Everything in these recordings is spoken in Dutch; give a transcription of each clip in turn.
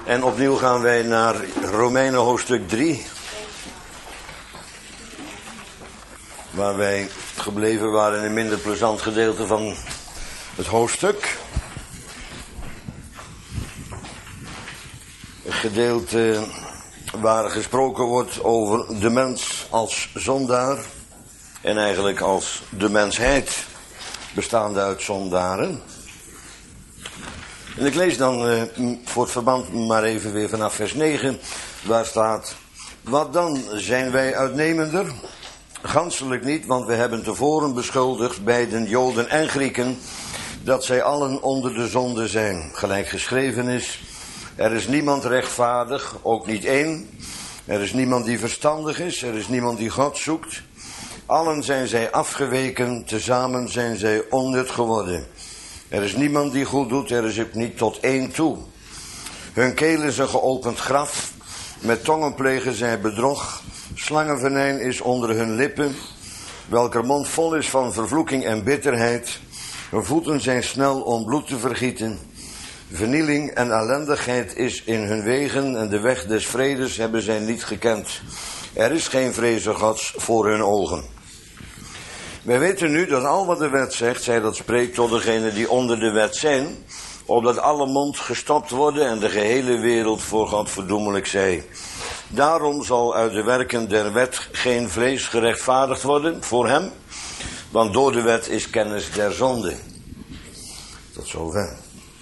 En opnieuw gaan wij naar Romeinen hoofdstuk 3. Waar wij gebleven waren in een minder plezant gedeelte van het hoofdstuk. Een gedeelte waar gesproken wordt over de mens als zondaar. En eigenlijk als de mensheid bestaande uit zondaren. En ik lees dan voor het verband maar even weer vanaf vers 9. Waar staat: wat dan, zijn wij uitnemender? Ganselijk niet, want we hebben tevoren beschuldigd, beiden Joden en Grieken, dat zij allen onder de zonde zijn. Gelijk geschreven is: er is niemand rechtvaardig, ook niet één. Er is niemand die verstandig is, er is niemand die God zoekt. Allen zijn zij afgeweken, tezamen zijn zij onnut geworden. Er is niemand die goed doet, er is ook niet tot één toe. Hun keel is een geopend graf, met tongen plegen zij bedrog. Slangenvenijn is onder hun lippen, welker mond vol is van vervloeking en bitterheid. Hun voeten zijn snel om bloed te vergieten. Vernieling en ellendigheid is in hun wegen en de weg des vredes hebben zij niet gekend. Er is geen vrezen Gods voor hun ogen. Wij weten nu dat al wat de wet zegt, zij dat spreekt tot degenen die onder de wet zijn, opdat alle mond gestopt worden en de gehele wereld voor God verdoemelijk zij. Daarom zal uit de werken der wet geen vlees gerechtvaardigd worden voor hem, want door de wet is kennis der zonde. Tot zover.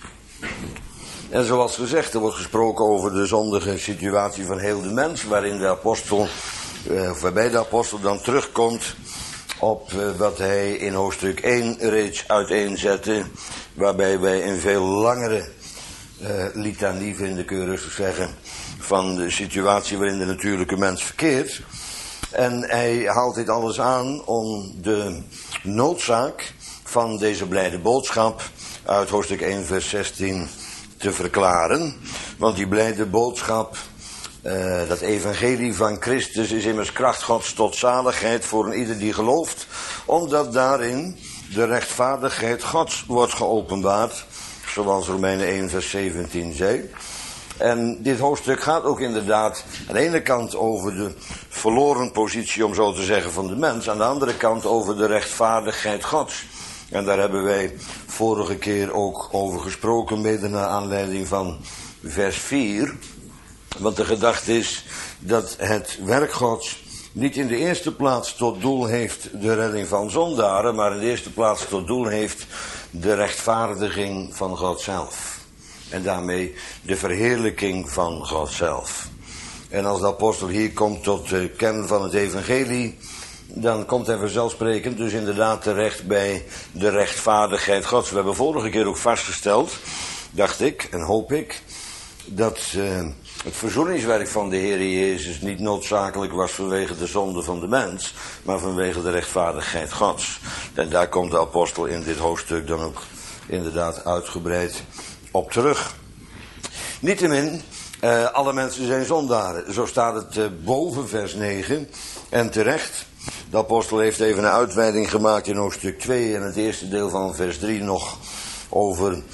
En zoals gezegd, er wordt gesproken over de zondige situatie van heel de mens, waarin de apostel, waarbij de apostel dan terugkomt op wat hij in hoofdstuk 1 reeds uiteenzette, waarbij wij een veel langere litanie vinden, kun je rustig zeggen, van de situatie waarin de natuurlijke mens verkeert. En hij haalt dit alles aan om de noodzaak van deze blijde boodschap uit hoofdstuk 1 vers 16 te verklaren. Want die blijde boodschap, dat evangelie van Christus, is immers kracht Gods tot zaligheid voor een ieder die gelooft, omdat daarin de rechtvaardigheid Gods wordt geopenbaard, zoals Romeinen 1 vers 17 zei. En dit hoofdstuk gaat ook inderdaad aan de ene kant over de verloren positie, om zo te zeggen, van de mens, aan de andere kant over de rechtvaardigheid Gods. En daar hebben wij vorige keer ook over gesproken, mede naar aanleiding van vers 4. Want de gedachte is dat het werk Gods niet in de eerste plaats tot doel heeft de redding van zondaren, maar in de eerste plaats tot doel heeft de rechtvaardiging van God zelf. En daarmee de verheerlijking van God zelf. En als de apostel hier komt tot de kern van het evangelie, dan komt hij vanzelfsprekend dus inderdaad terecht bij de rechtvaardigheid Gods. We hebben vorige keer ook vastgesteld, dacht ik en hoop ik, dat het verzoeningswerk van de Heer Jezus niet noodzakelijk was vanwege de zonde van de mens, maar vanwege de rechtvaardigheid Gods. En daar komt de apostel in dit hoofdstuk dan ook inderdaad uitgebreid op terug. Niettemin, alle mensen zijn zondaren. Zo staat het boven vers 9. En terecht, de apostel heeft even een uitweiding gemaakt in hoofdstuk 2 en het eerste deel van vers 3 nog over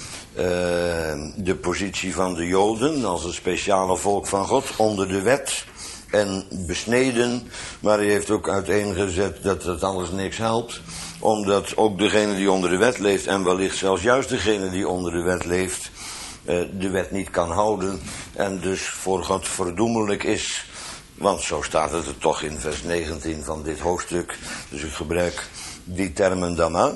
de positie van de Joden als een speciale volk van God onder de wet en besneden. Maar hij heeft ook uiteengezet dat dat alles niks helpt, omdat ook degene die onder de wet leeft en wellicht zelfs juist degene die onder de wet leeft de wet niet kan houden en dus voor God verdoemelijk is. Want zo staat het er toch in vers 19 van dit hoofdstuk. Dus ik gebruik die termen dan maar.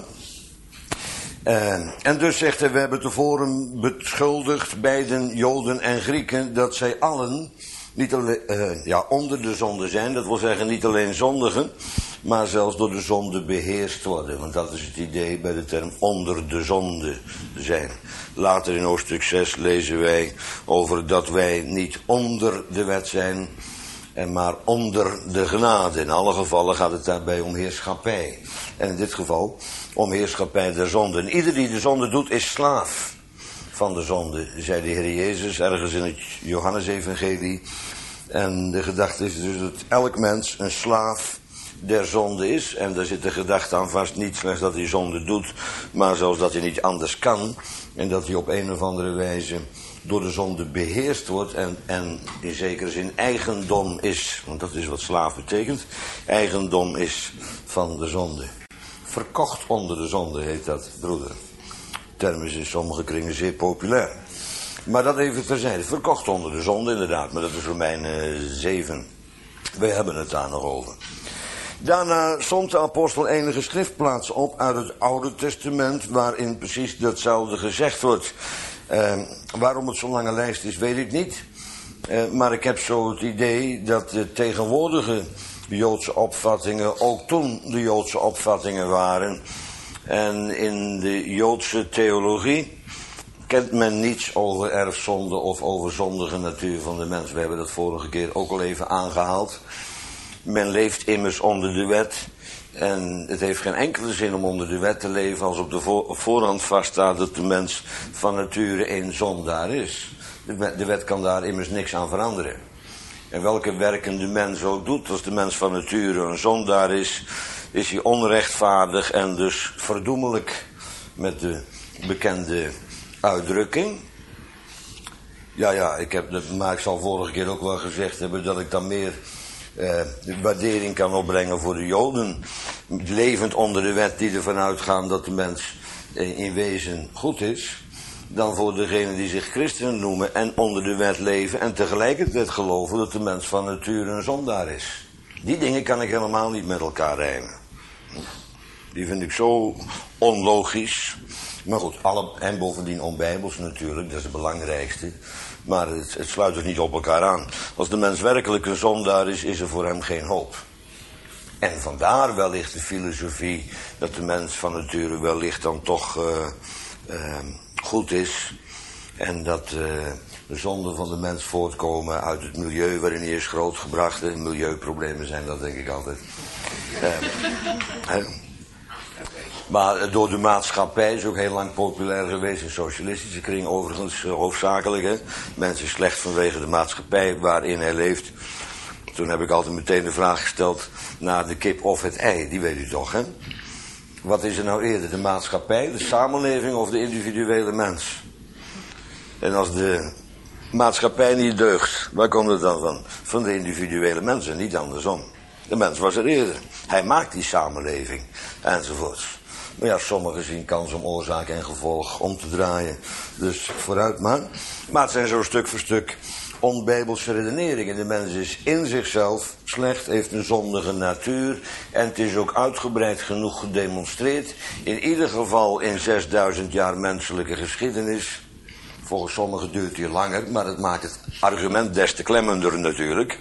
En dus zegt hij, we hebben tevoren beschuldigd, beiden Joden en Grieken, dat zij allen niet alleen, onder de zonde zijn. Dat wil zeggen niet alleen zondigen, maar zelfs door de zonde beheerst worden. Want dat is het idee bij de term onder de zonde zijn. Later in hoofdstuk 6 lezen wij over dat wij niet onder de wet zijn, en maar onder de genade. In alle gevallen gaat het daarbij om heerschappij. En in dit geval om heerschappij der zonde. En ieder die de zonde doet is slaaf van de zonde, zei de Heer Jezus ergens in het Johannesevangelie. En de gedachte is dus dat elk mens een slaaf der zonde is. En daar zit de gedachte aan vast, niet slechts dat hij zonde doet, maar zelfs dat hij niet anders kan. En dat hij op een of andere wijze door de zonde beheerst wordt en in zekere zin eigendom is. Want dat is wat slaaf betekent. Eigendom is van de zonde. Verkocht onder de zonde heet dat, broeder. De term is in sommige kringen zeer populair. Maar dat even terzijde. Verkocht onder de zonde inderdaad. Maar dat is Romeinen 7. We hebben het daar nog over. Daarna somt de apostel enige schriftplaatsen op uit het Oude Testament, waarin precies datzelfde gezegd wordt. Waarom het zo'n lange lijst is, weet ik niet. Maar ik heb zo het idee dat de tegenwoordige Joodse opvattingen ook toen de Joodse opvattingen waren. En in de Joodse theologie kent men niets over erfzonde of over zondige natuur van de mens. We hebben dat vorige keer ook al even aangehaald. Men leeft immers onder de wet. En het heeft geen enkele zin om onder de wet te leven als op de voorhand vaststaat dat de mens van nature een zondaar is. De wet kan daar immers niks aan veranderen. En welke werken de mens ook doet, als de mens van nature een zondaar is hij onrechtvaardig en dus verdoemelijk, met de bekende uitdrukking. Ja, maar ik zal vorige keer ook wel gezegd hebben dat ik dan meer de waardering kan opbrengen voor de Joden, levend onder de wet die ervan uitgaan dat de mens in wezen goed is, dan voor degenen die zich christenen noemen en onder de wet leven en tegelijkertijd geloven dat de mens van nature een zondaar is. Die dingen kan ik helemaal niet met elkaar rijmen. Die vind ik zo onlogisch. Maar goed, en bovendien onbijbels natuurlijk, dat is het belangrijkste. Maar het sluit er niet op elkaar aan. Als de mens werkelijk een zondaar is, is er voor hem geen hoop. En vandaar wellicht de filosofie dat de mens van nature wellicht dan toch goed is. En dat de zonden van de mens voortkomen uit het milieu waarin hij is grootgebracht. Milieuproblemen zijn dat denk ik altijd. Maar door de maatschappij is ook heel lang populair geweest in socialistische kring overigens hoofdzakelijk. Hè. Mensen slecht vanwege de maatschappij waarin hij leeft. Toen heb ik altijd meteen de vraag gesteld naar de kip of het ei, die weet u toch hè. Wat is er nou eerder, de maatschappij, de samenleving of de individuele mens? En als de maatschappij niet deugt, waar komt het dan van? Van de individuele mensen, niet andersom. De mens was er eerder. Hij maakt die samenleving, enzovoorts. Maar ja, sommigen zien kans om oorzaak en gevolg om te draaien. Dus vooruit maar. Maar het zijn zo stuk voor stuk onbijbelse redeneringen. De mens is in zichzelf slecht, heeft een zondige natuur. En het is ook uitgebreid genoeg gedemonstreerd. In ieder geval in 6000 jaar menselijke geschiedenis. Volgens sommigen duurt die langer, maar het maakt het argument des te klemmender natuurlijk.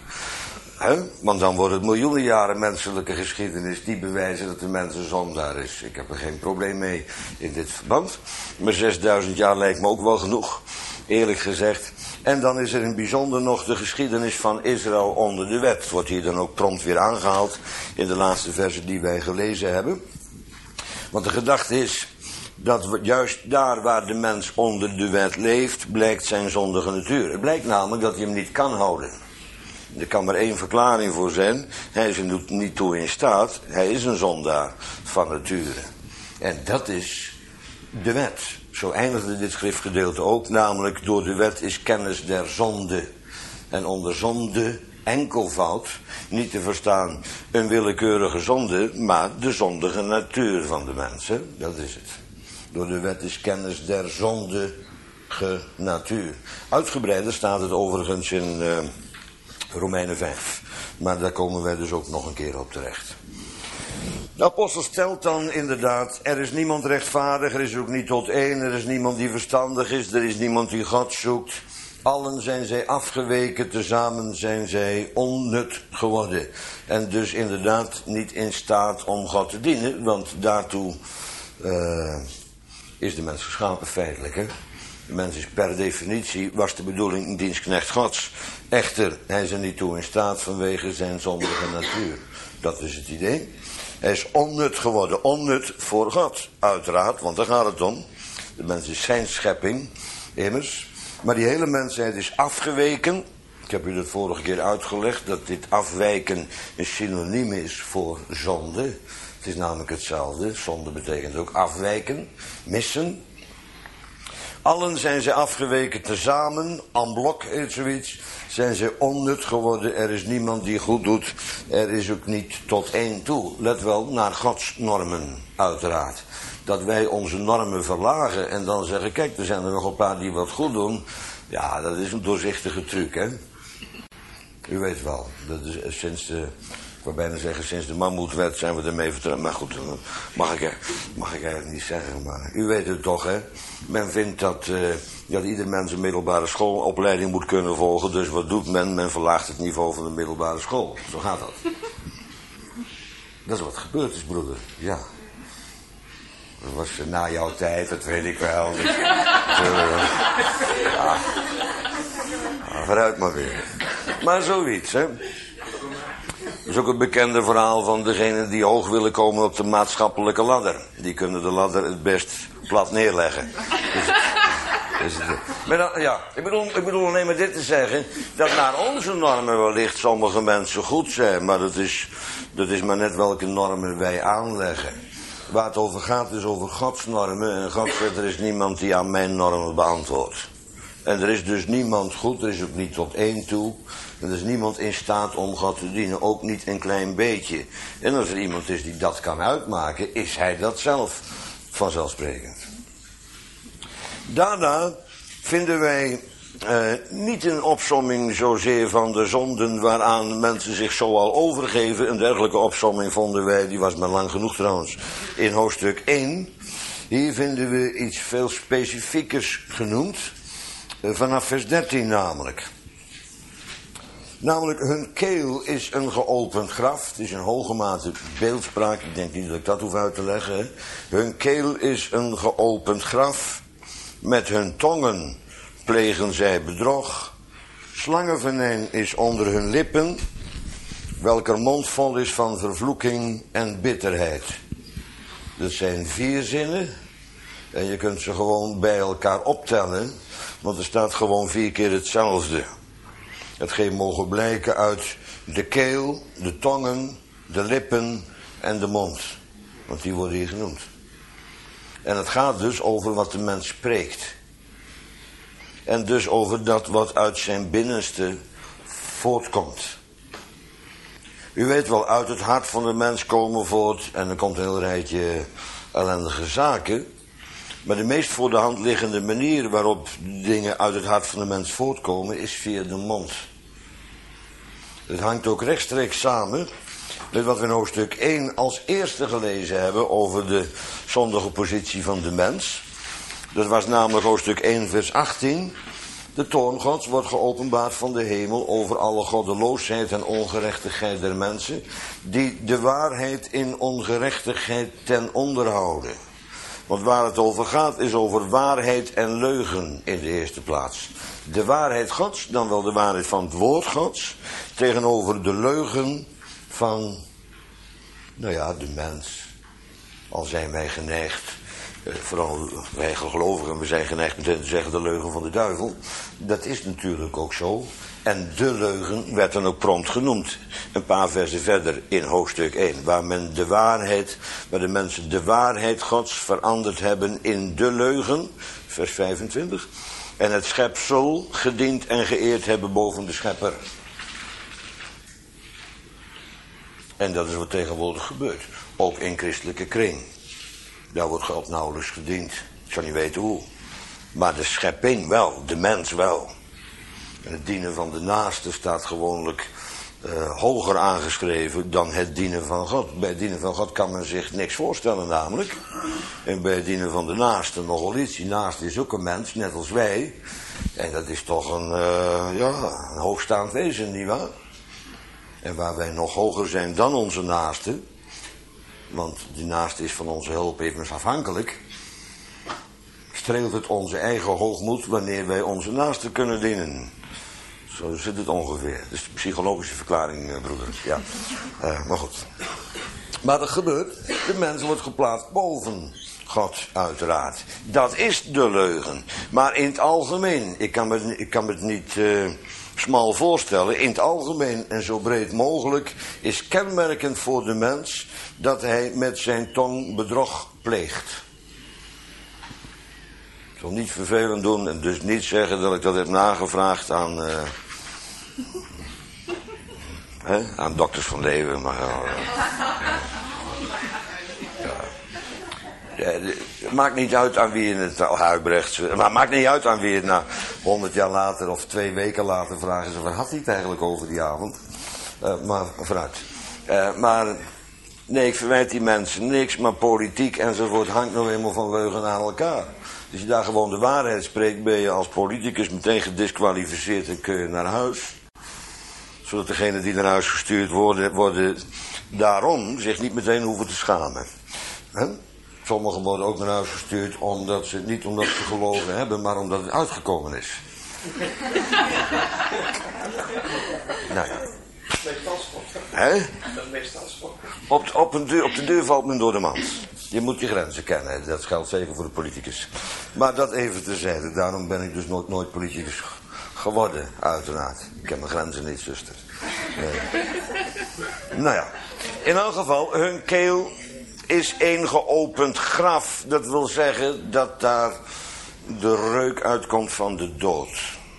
Want dan wordt het miljoenen jaren menselijke geschiedenis die bewijzen dat de mens een zondaar is. Ik heb er geen probleem mee in dit verband. Maar 6000 jaar lijkt me ook wel genoeg, eerlijk gezegd. En dan is er in het bijzonder nog de geschiedenis van Israël onder de wet. Wordt hier dan ook prompt weer aangehaald in de laatste versen die wij gelezen hebben. Want de gedachte is dat juist daar waar de mens onder de wet leeft, blijkt zijn zondige natuur. Het blijkt namelijk dat hij hem niet kan houden. Er kan maar één verklaring voor zijn. Hij is er niet toe in staat. Hij is een zondaar van nature. En dat is de wet. Zo eindigde dit schriftgedeelte ook. Namelijk door de wet is kennis der zonde. En onder zonde enkelvoud niet te verstaan een willekeurige zonde, maar de zondige natuur van de mens. Hè? Dat is het. Door de wet is kennis der zondige natuur. Uitgebreider staat het overigens in Romeinen 5. Maar daar komen wij dus ook nog een keer op terecht. De apostel stelt dan inderdaad, er is niemand rechtvaardig, er is ook niet tot één, er is niemand die verstandig is, er is niemand die God zoekt. Allen zijn zij afgeweken, tezamen zijn zij onnut geworden. En dus inderdaad niet in staat om God te dienen, want daartoe is de mens geschapen feitelijk. Hè? De mens is per definitie, was de bedoeling, een dienstknecht Gods. Echter, hij is er niet toe in staat vanwege zijn zondige natuur. Dat is het idee. Hij is onnut geworden, onnut voor God, uiteraard, want daar gaat het om. De mens is zijn schepping, immers. Maar die hele mensheid is afgeweken. Ik heb u dat vorige keer uitgelegd, dat dit afwijken een synoniem is voor zonde. Het is namelijk hetzelfde. Zonde betekent ook afwijken, missen. Allen zijn ze afgeweken tezamen, en blok heet zoiets, zijn ze onnut geworden. Er is niemand die goed doet, er is ook niet tot één toe. Let wel, naar Gods normen, uiteraard. Dat wij onze normen verlagen en dan zeggen, kijk, er zijn er nog een paar die wat goed doen. Ja, dat is een doorzichtige truc, hè. U weet wel, dat is sinds de... Ik wil bijna zeggen, sinds de mammoetwet zijn we ermee vertrouwd. Maar goed, mag ik eigenlijk niet zeggen. Maar u weet het toch, hè. Men vindt dat ieder mens een middelbare schoolopleiding moet kunnen volgen. Dus wat doet men? Men verlaagt het niveau van de middelbare school. Zo gaat dat. Dat is wat gebeurd is, broeder. Ja. Dat was na jouw tijd, dat weet ik wel. Dus, ja. Vooruit maar weer. Maar zoiets, hè. Dat is ook het bekende verhaal van degenen die hoog willen komen op de maatschappelijke ladder. Die kunnen de ladder het best plat neerleggen. Maar dan, ja, ik bedoel alleen maar dit te zeggen, dat naar onze normen wellicht sommige mensen goed zijn, maar dat is maar net welke normen wij aanleggen. Waar het over gaat is over Gods normen en God zegt, er is niemand die aan mijn normen beantwoordt. En er is dus niemand goed, er is ook niet tot één toe. En er is niemand in staat om God te dienen, ook niet een klein beetje. En als er iemand is die dat kan uitmaken, is hij dat zelf vanzelfsprekend. Daarna vinden wij niet een opsomming zozeer van de zonden waaraan mensen zich zoal overgeven. Een dergelijke opsomming vonden wij, die was maar lang genoeg trouwens, in hoofdstuk 1. Hier vinden we iets veel specifiekers genoemd. Vanaf vers 13 namelijk. Namelijk, hun keel is een geopend graf. Het is in hoge mate beeldspraak. Ik denk niet dat ik dat hoef uit te leggen. Hè. Hun keel is een geopend graf. Met hun tongen plegen zij bedrog. Slangenvenijn is onder hun lippen. Welker mond vol is van vervloeking en bitterheid. Dat zijn 4 zinnen. En je kunt ze gewoon bij elkaar optellen. Want er staat gewoon 4 keer hetzelfde. Hetgeen mogen blijken uit de keel, de tongen, de lippen en de mond. Want die worden hier genoemd. En het gaat dus over wat de mens spreekt. En dus over dat wat uit zijn binnenste voortkomt. U weet wel, uit het hart van de mens komen voort, en er komt een heel rijtje ellendige zaken. Maar de meest voor de hand liggende manier waarop dingen uit het hart van de mens voortkomen is via de mond. Het hangt ook rechtstreeks samen met wat we in hoofdstuk 1 als eerste gelezen hebben over de zondige positie van de mens. Dat was namelijk hoofdstuk 1 vers 18. De toorn Gods wordt geopenbaard van de hemel over alle goddeloosheid en ongerechtigheid der mensen, die de waarheid in ongerechtigheid ten onder houden. Want waar het over gaat is over waarheid en leugen in de eerste plaats. De waarheid Gods, dan wel de waarheid van het woord Gods, tegenover de leugen van, de mens. Al zijn wij geneigd, vooral wij gelovigen, we zijn geneigd meteen te zeggen de leugen van de duivel. Dat is natuurlijk ook zo. En de leugen werd dan ook prompt genoemd. Een paar versen verder in hoofdstuk 1. Waar de mensen de waarheid Gods veranderd hebben in de leugen. Vers 25. En het schepsel gediend en geëerd hebben boven de schepper. En dat is wat tegenwoordig gebeurt. Ook in christelijke kring. Daar wordt God nauwelijks gediend. Ik zou niet weten hoe. Maar de schepping wel, de mens wel. En het dienen van de naaste staat gewoonlijk hoger aangeschreven dan het dienen van God. Bij het dienen van God kan men zich niks voorstellen namelijk. En bij het dienen van de naaste nogal iets. Die naaste is ook een mens, net als wij. En dat is toch een hoogstaand wezen, nietwaar? En waar wij nog hoger zijn dan onze naaste, want die naaste is van onze hulp even afhankelijk, streelt het onze eigen hoogmoed wanneer wij onze naaste kunnen dienen. Zo zit het ongeveer. Dat is de psychologische verklaring, broeders. Ja. Maar goed. Maar dat gebeurt. De mens wordt geplaatst boven God, uiteraard. Dat is de leugen. Maar in het algemeen, ik kan me het niet smal voorstellen. In het algemeen en zo breed mogelijk is kenmerkend voor de mens dat hij met zijn tong bedrog pleegt. Ik zal niet vervelend doen en dus niet zeggen dat ik dat heb nagevraagd aan... aan dokters van Leeuwen, maar... Het maakt niet uit aan wie je het Huybrecht... Maar het maakt niet uit aan wie het na 100 jaar later of 2 weken later vragen ze... Waar had hij het eigenlijk over die avond? Maar vooruit. Maar nee, ik verwijt die mensen niks, maar politiek enzovoort hangt nog eenmaal van leugen aan elkaar. Als je daar gewoon de waarheid spreekt, ben je als politicus meteen gediskwalificeerd en kun je naar huis. Zodat degenen die naar huis gestuurd worden daarom zich niet meteen hoeven te schamen. Sommigen worden ook naar huis gestuurd niet omdat ze gelogen hebben, maar omdat het uitgekomen is. Nou ja. Dat is meestal zo. Op de deur valt men door de mand. Je moet je grenzen kennen, dat geldt zeker voor de politicus. Maar dat even terzijde, daarom ben ik dus nooit politicus geworden, uiteraard. Ik heb mijn grenzen niet, zuster. Nee. Nou ja, in elk geval, hun keel is een geopend graf. Dat wil zeggen dat daar de reuk uitkomt van de dood.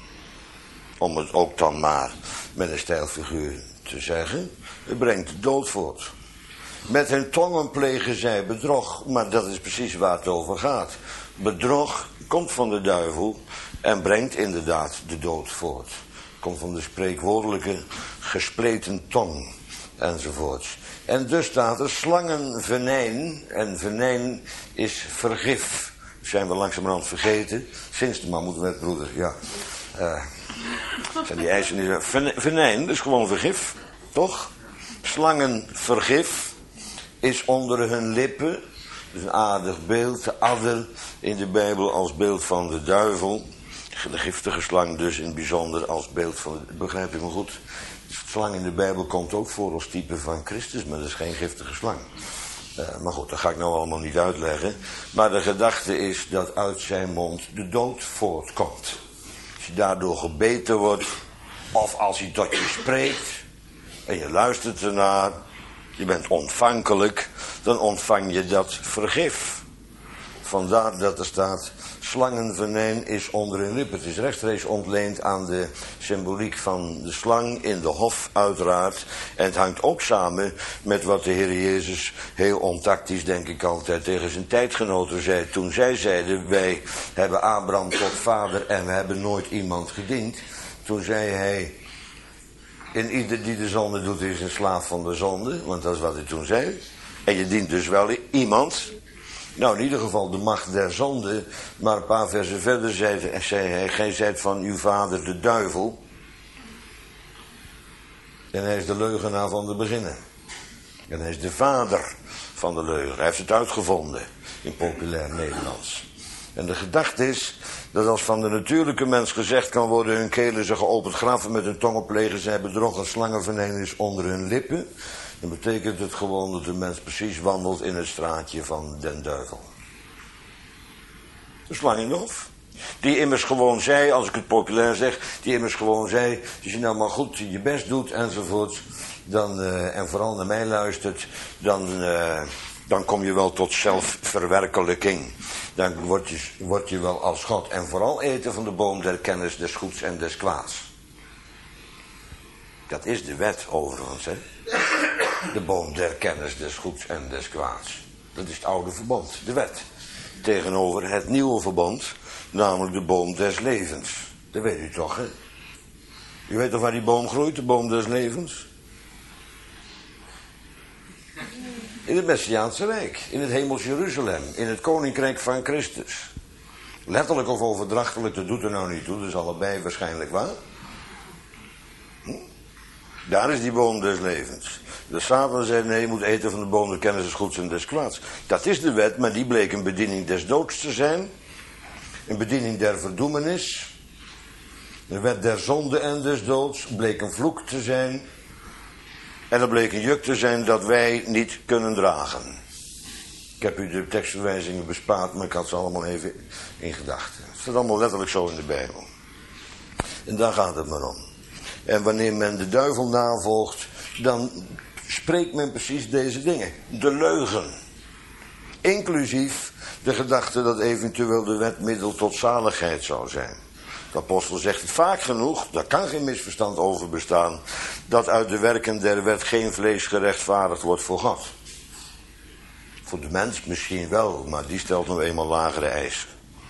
Om het ook dan maar met een stijlfiguur te zeggen. Het brengt de dood voort. Met hun tongen plegen zij bedrog, maar dat is precies waar het over gaat. Bedrog komt van de duivel en brengt inderdaad de dood voort. Komt van de spreekwoordelijke gespleten tong enzovoorts. En dus staat er slangenvenijn, en venijn is vergif. Dat zijn we langzamerhand vergeten, sinds de mammoetwetbroeder, ja. Zijn die eisen niet... Venijn, dat is gewoon vergif, toch? Slangenvergif is onder hun lippen. Dat is een aardig beeld. De adder in de Bijbel als beeld van de duivel. De giftige slang dus in het bijzonder als beeld van... Begrijp je me goed? De slang in de Bijbel komt ook voor als type van Christus, maar dat is geen giftige slang. Maar goed, dat ga ik nou allemaal niet uitleggen. Maar de gedachte is dat uit zijn mond de dood voortkomt. Als je daardoor gebeten wordt, of als hij tot je spreekt en je luistert ernaar, je bent ontvankelijk, dan ontvang je dat vergif. Vandaar dat er staat, slangenvenijn is onder hun lippen. Het is rechtstreeks ontleend aan de symboliek van de slang in de hof uiteraard. En het hangt ook samen met wat de Heer Jezus heel ontactisch, denk ik altijd, tegen zijn tijdgenoten zei. Toen zij zeiden, wij hebben Abraham tot vader en we hebben nooit iemand gediend. Toen zei hij, en ieder die de zonde doet is een slaaf van de zonde. Want dat is wat hij toen zei. En je dient dus wel iemand. Nou, in ieder geval de macht der zonde. Maar een paar versen verder zei hij, gij zijt van uw vader de duivel. En hij is de leugenaar van de beginnen. En hij is de vader van de leugen. Hij heeft het uitgevonden in populair Nederlands. En de gedachte is dat als van de natuurlijke mens gezegd kan worden, hun kelen zijn geopend graven, met hun tongen plegen zij bedrog, en slangenvenijn is onder hun lippen, dan betekent het gewoon dat de mens precies wandelt in het straatje van den duivel. De slang in de hof. Die immers gewoon zei, als ik het populair zeg, die immers gewoon zei, als je nou maar goed je best doet enzovoort, dan, en vooral naar mij luistert, dan kom je wel tot zelfverwerkelijking. Dan word je wel als God. En vooral eten van de boom der kennis des goeds en des kwaads. Dat is de wet overigens, hè. De boom der kennis des goeds en des kwaads. Dat is het oude verbond, de wet. Tegenover het nieuwe verbond, namelijk de boom des levens. Dat weet u toch, hè. U weet toch waar die boom groeit, de boom des levens? In het Messiaanse Rijk, in het hemels Jeruzalem, in het koninkrijk van Christus. Letterlijk of overdrachtelijk, dat doet er nou niet toe, dat is allebei waarschijnlijk waar. Daar is die boom des levens. De Satan zei, nee, je moet eten van de boom der kennis des goeds en des kwaads. Dat is de wet, maar die bleek een bediening des doods te zijn. Een bediening der verdoemenis. De wet der zonde en des doods bleek een vloek te zijn. En dat bleek een juk te zijn dat wij niet kunnen dragen. Ik heb u de tekstverwijzingen bespaard, maar ik had ze allemaal even in gedachten. Het staat allemaal letterlijk zo in de Bijbel. En daar gaat het maar om. En wanneer men de duivel navolgt, dan spreekt men precies deze dingen. De leugen. Inclusief de gedachte dat eventueel de wet middel tot zaligheid zou zijn. De apostel zegt het vaak genoeg, daar kan geen misverstand over bestaan, dat uit de werken der wet geen vlees gerechtvaardigd wordt voor God. Voor de mens misschien wel, maar die stelt nou eenmaal lagere eisen.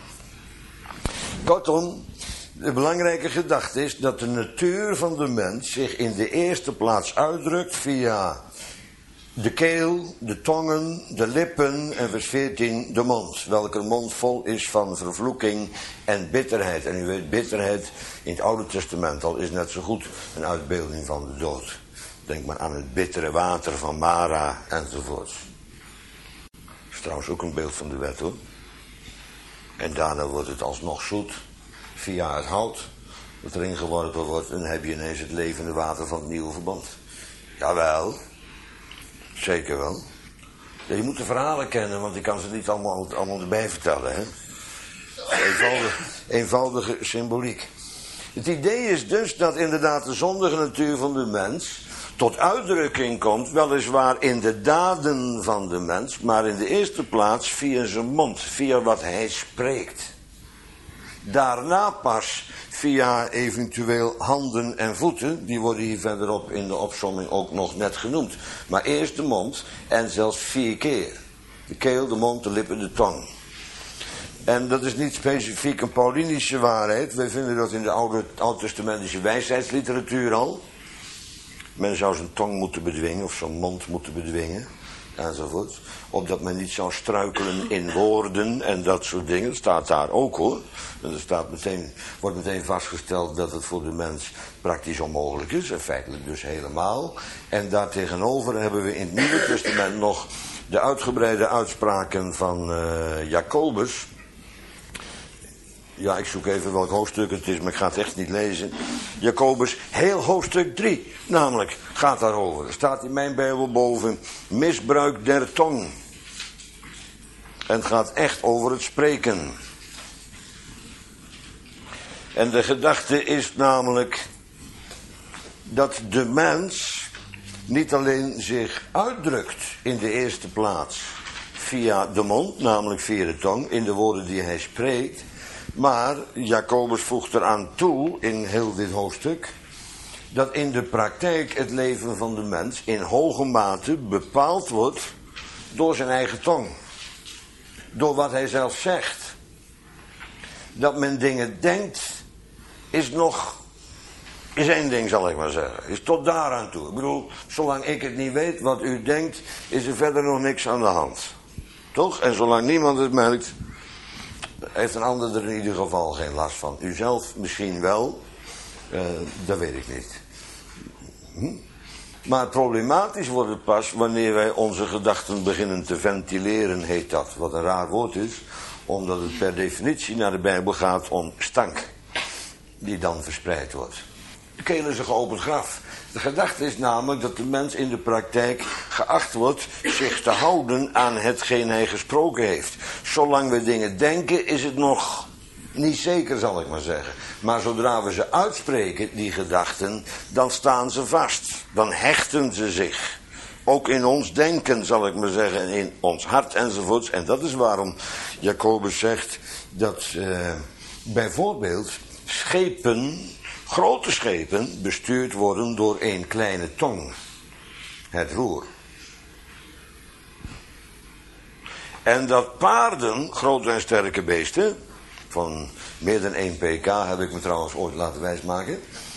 Kortom, de belangrijke gedachte is dat de natuur van de mens zich in de eerste plaats uitdrukt via de keel, de tongen, de lippen en vers 14 de mond. Welke mond vol is van vervloeking en bitterheid. En u weet, bitterheid in het Oude Testament al is net zo goed een uitbeelding van de dood. Denk maar aan het bittere water van Mara enzovoort. Dat is trouwens ook een beeld van de wet hoor. En daarna wordt het alsnog zoet via het hout dat erin geworpen wordt. En dan heb je ineens het levende water van het nieuwe verbond. Jawel. Zeker wel. Ja, je moet de verhalen kennen, want ik kan ze niet allemaal erbij vertellen. Hè? Eenvoudige symboliek. Het idee is dus dat inderdaad de zondige natuur van de mens tot uitdrukking komt, weliswaar in de daden van de mens, maar in de eerste plaats via zijn mond, via wat hij spreekt. Daarna pas via eventueel handen en voeten, die worden hier verderop in de opsomming ook nog net genoemd. Maar eerst de mond en zelfs 4 keer. De keel, de mond, de lippen, de tong. En dat is niet specifiek een Paulinische waarheid. Wij vinden dat in de oud-testamentische wijsheidsliteratuur al. Men zou zijn tong moeten bedwingen of zijn mond moeten bedwingen. Enzovoort. Opdat men niet zou struikelen in woorden en dat soort dingen. Dat staat daar ook hoor. En wordt meteen vastgesteld dat het voor de mens praktisch onmogelijk is. En feitelijk dus helemaal. En daartegenover hebben we in het Nieuwe Testament nog de uitgebreide uitspraken van Jacobus. Ja, ik zoek even welk hoofdstuk het is, maar ik ga het echt niet lezen. Jacobus, heel hoofdstuk 3, namelijk, gaat daarover. Er staat in mijn Bijbel boven, misbruik der tong. En het gaat echt over het spreken. En de gedachte is namelijk dat de mens niet alleen zich uitdrukt in de eerste plaats via de mond, namelijk via de tong, in de woorden die hij spreekt. Maar Jacobus voegt eraan toe, in heel dit hoofdstuk, dat in de praktijk het leven van de mens in hoge mate bepaald wordt door zijn eigen tong. Door wat hij zelf zegt. Dat men dingen denkt, is één ding zal ik maar zeggen. Is tot daaraan toe. Ik bedoel, zolang ik het niet weet wat u denkt, is er verder nog niks aan de hand. Toch? En zolang niemand het merkt, heeft een ander er in ieder geval geen last van. U zelf misschien wel, dat weet ik niet. Maar problematisch wordt het pas wanneer wij onze gedachten beginnen te ventileren, heet dat. Wat een raar woord is, omdat het per definitie naar de Bijbel gaat om stank. Die dan verspreid wordt. De keel is een geopend graf. De gedachte is namelijk dat de mens in de praktijk geacht wordt zich te houden aan hetgeen hij gesproken heeft. Zolang we dingen denken is het nog niet zeker, zal ik maar zeggen. Maar zodra we ze uitspreken, die gedachten, dan staan ze vast. Dan hechten ze zich. Ook in ons denken, zal ik maar zeggen, en in ons hart enzovoorts. En dat is waarom Jacobus zegt dat bijvoorbeeld schepen, grote schepen, bestuurd worden door één kleine tong. Het roer. En dat paarden, grote en sterke beesten, van meer dan 1 pk, heb ik me trouwens ooit laten wijsmaken,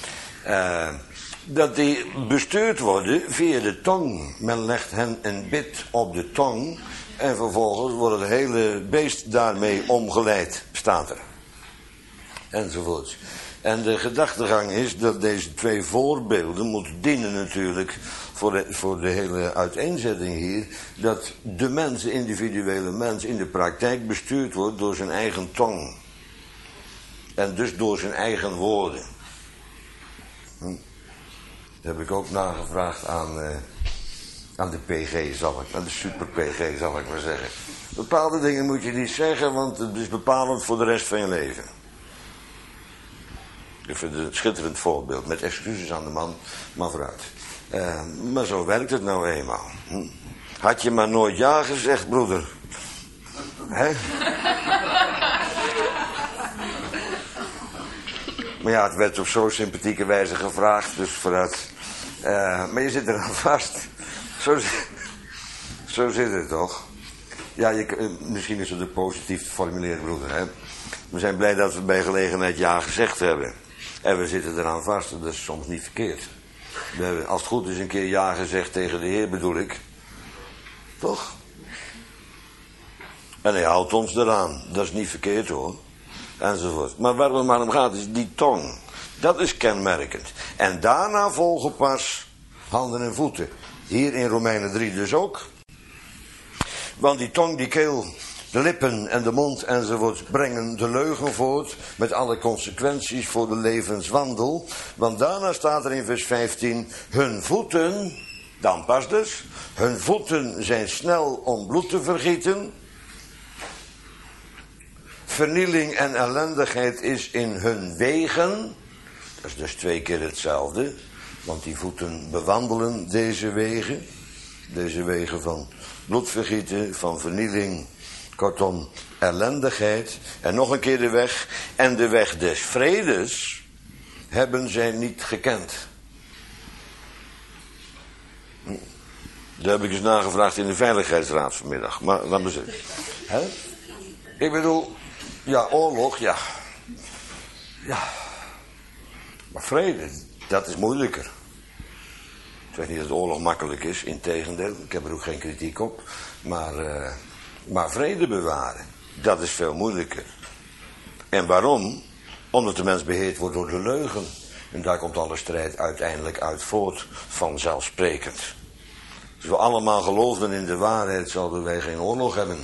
dat die bestuurd worden via de tong. Men legt hen een bit op de tong en vervolgens wordt het hele beest daarmee omgeleid, staat er. Enzovoorts. En de gedachtegang is dat deze 2 voorbeelden moeten dienen natuurlijk voor de hele uiteenzetting hier. Dat de mens, de individuele mens in de praktijk bestuurd wordt door zijn eigen tong. En dus door zijn eigen woorden. Dat heb ik ook nagevraagd aan de PG, aan de super PG zal ik maar zeggen. Bepaalde dingen moet je niet zeggen, want het is bepalend voor de rest van je leven. Ik vind het een schitterend voorbeeld, met excuses aan de man, maar vooruit. Maar zo werkt het nou eenmaal. Had je maar nooit ja gezegd, broeder. Hè? Maar ja, het werd op zo'n sympathieke wijze gevraagd, dus vooruit. Maar je zit er aan vast. Zo zit het toch? Ja, misschien is het ook positief te formuleren, broeder. Hè? We zijn blij dat we bij gelegenheid ja gezegd hebben. En we zitten eraan vast, dat is soms niet verkeerd. We hebben, als het goed is, een keer ja gezegd tegen de Heer, bedoel ik. Toch? En hij houdt ons eraan. Dat is niet verkeerd hoor. Enzovoort. Maar waar het maar om gaat is die tong. Dat is kenmerkend. En daarna volgen pas handen en voeten. Hier in Romeinen 3 dus ook. Want die tong, die keel, de lippen en de mond enzovoort brengen de leugen voort. Met alle consequenties voor de levenswandel. Want daarna staat er in vers 15. Hun voeten, dan pas dus. Hun voeten zijn snel om bloed te vergieten. Vernieling en ellendigheid is in hun wegen. Dat is dus 2 keer hetzelfde. Want die voeten bewandelen deze wegen. Deze wegen van bloedvergieten, van vernieling. Kortom, ellendigheid. En nog een keer de weg. En de weg des vredes hebben zij niet gekend. Daar heb ik eens nagevraagd in de Veiligheidsraad vanmiddag. Maar laat me zeggen. Hè? Ik bedoel, ja, oorlog, ja. Ja. Maar vrede, dat is moeilijker. Ik weet niet dat oorlog makkelijk is, integendeel. Ik heb er ook geen kritiek op. Maar vrede bewaren, dat is veel moeilijker. En waarom? Omdat de mens beheerd wordt door de leugen. En daar komt alle strijd uiteindelijk uit voort, vanzelfsprekend. Als we allemaal geloofden in de waarheid, zouden wij geen oorlog hebben.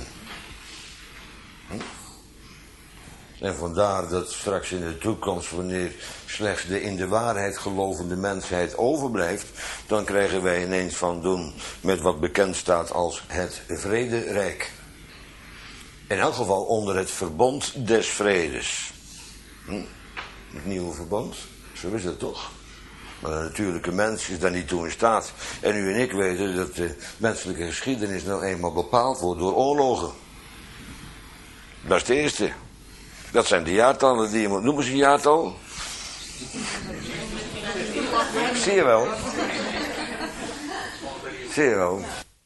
En vandaar dat straks in de toekomst, wanneer slechts de in de waarheid gelovende mensheid overblijft, dan krijgen wij ineens van doen met wat bekend staat als het vrederijk. In elk geval onder het verbond des vredes. Het nieuwe verbond, zo is het toch? Maar de natuurlijke mens is daar niet toe in staat. En u en ik weten dat de menselijke geschiedenis nou eenmaal bepaald wordt door oorlogen. Dat is het eerste. Dat zijn de jaartallen die je moet... Noemen ze een jaartal? Zie je wel. Zie je wel.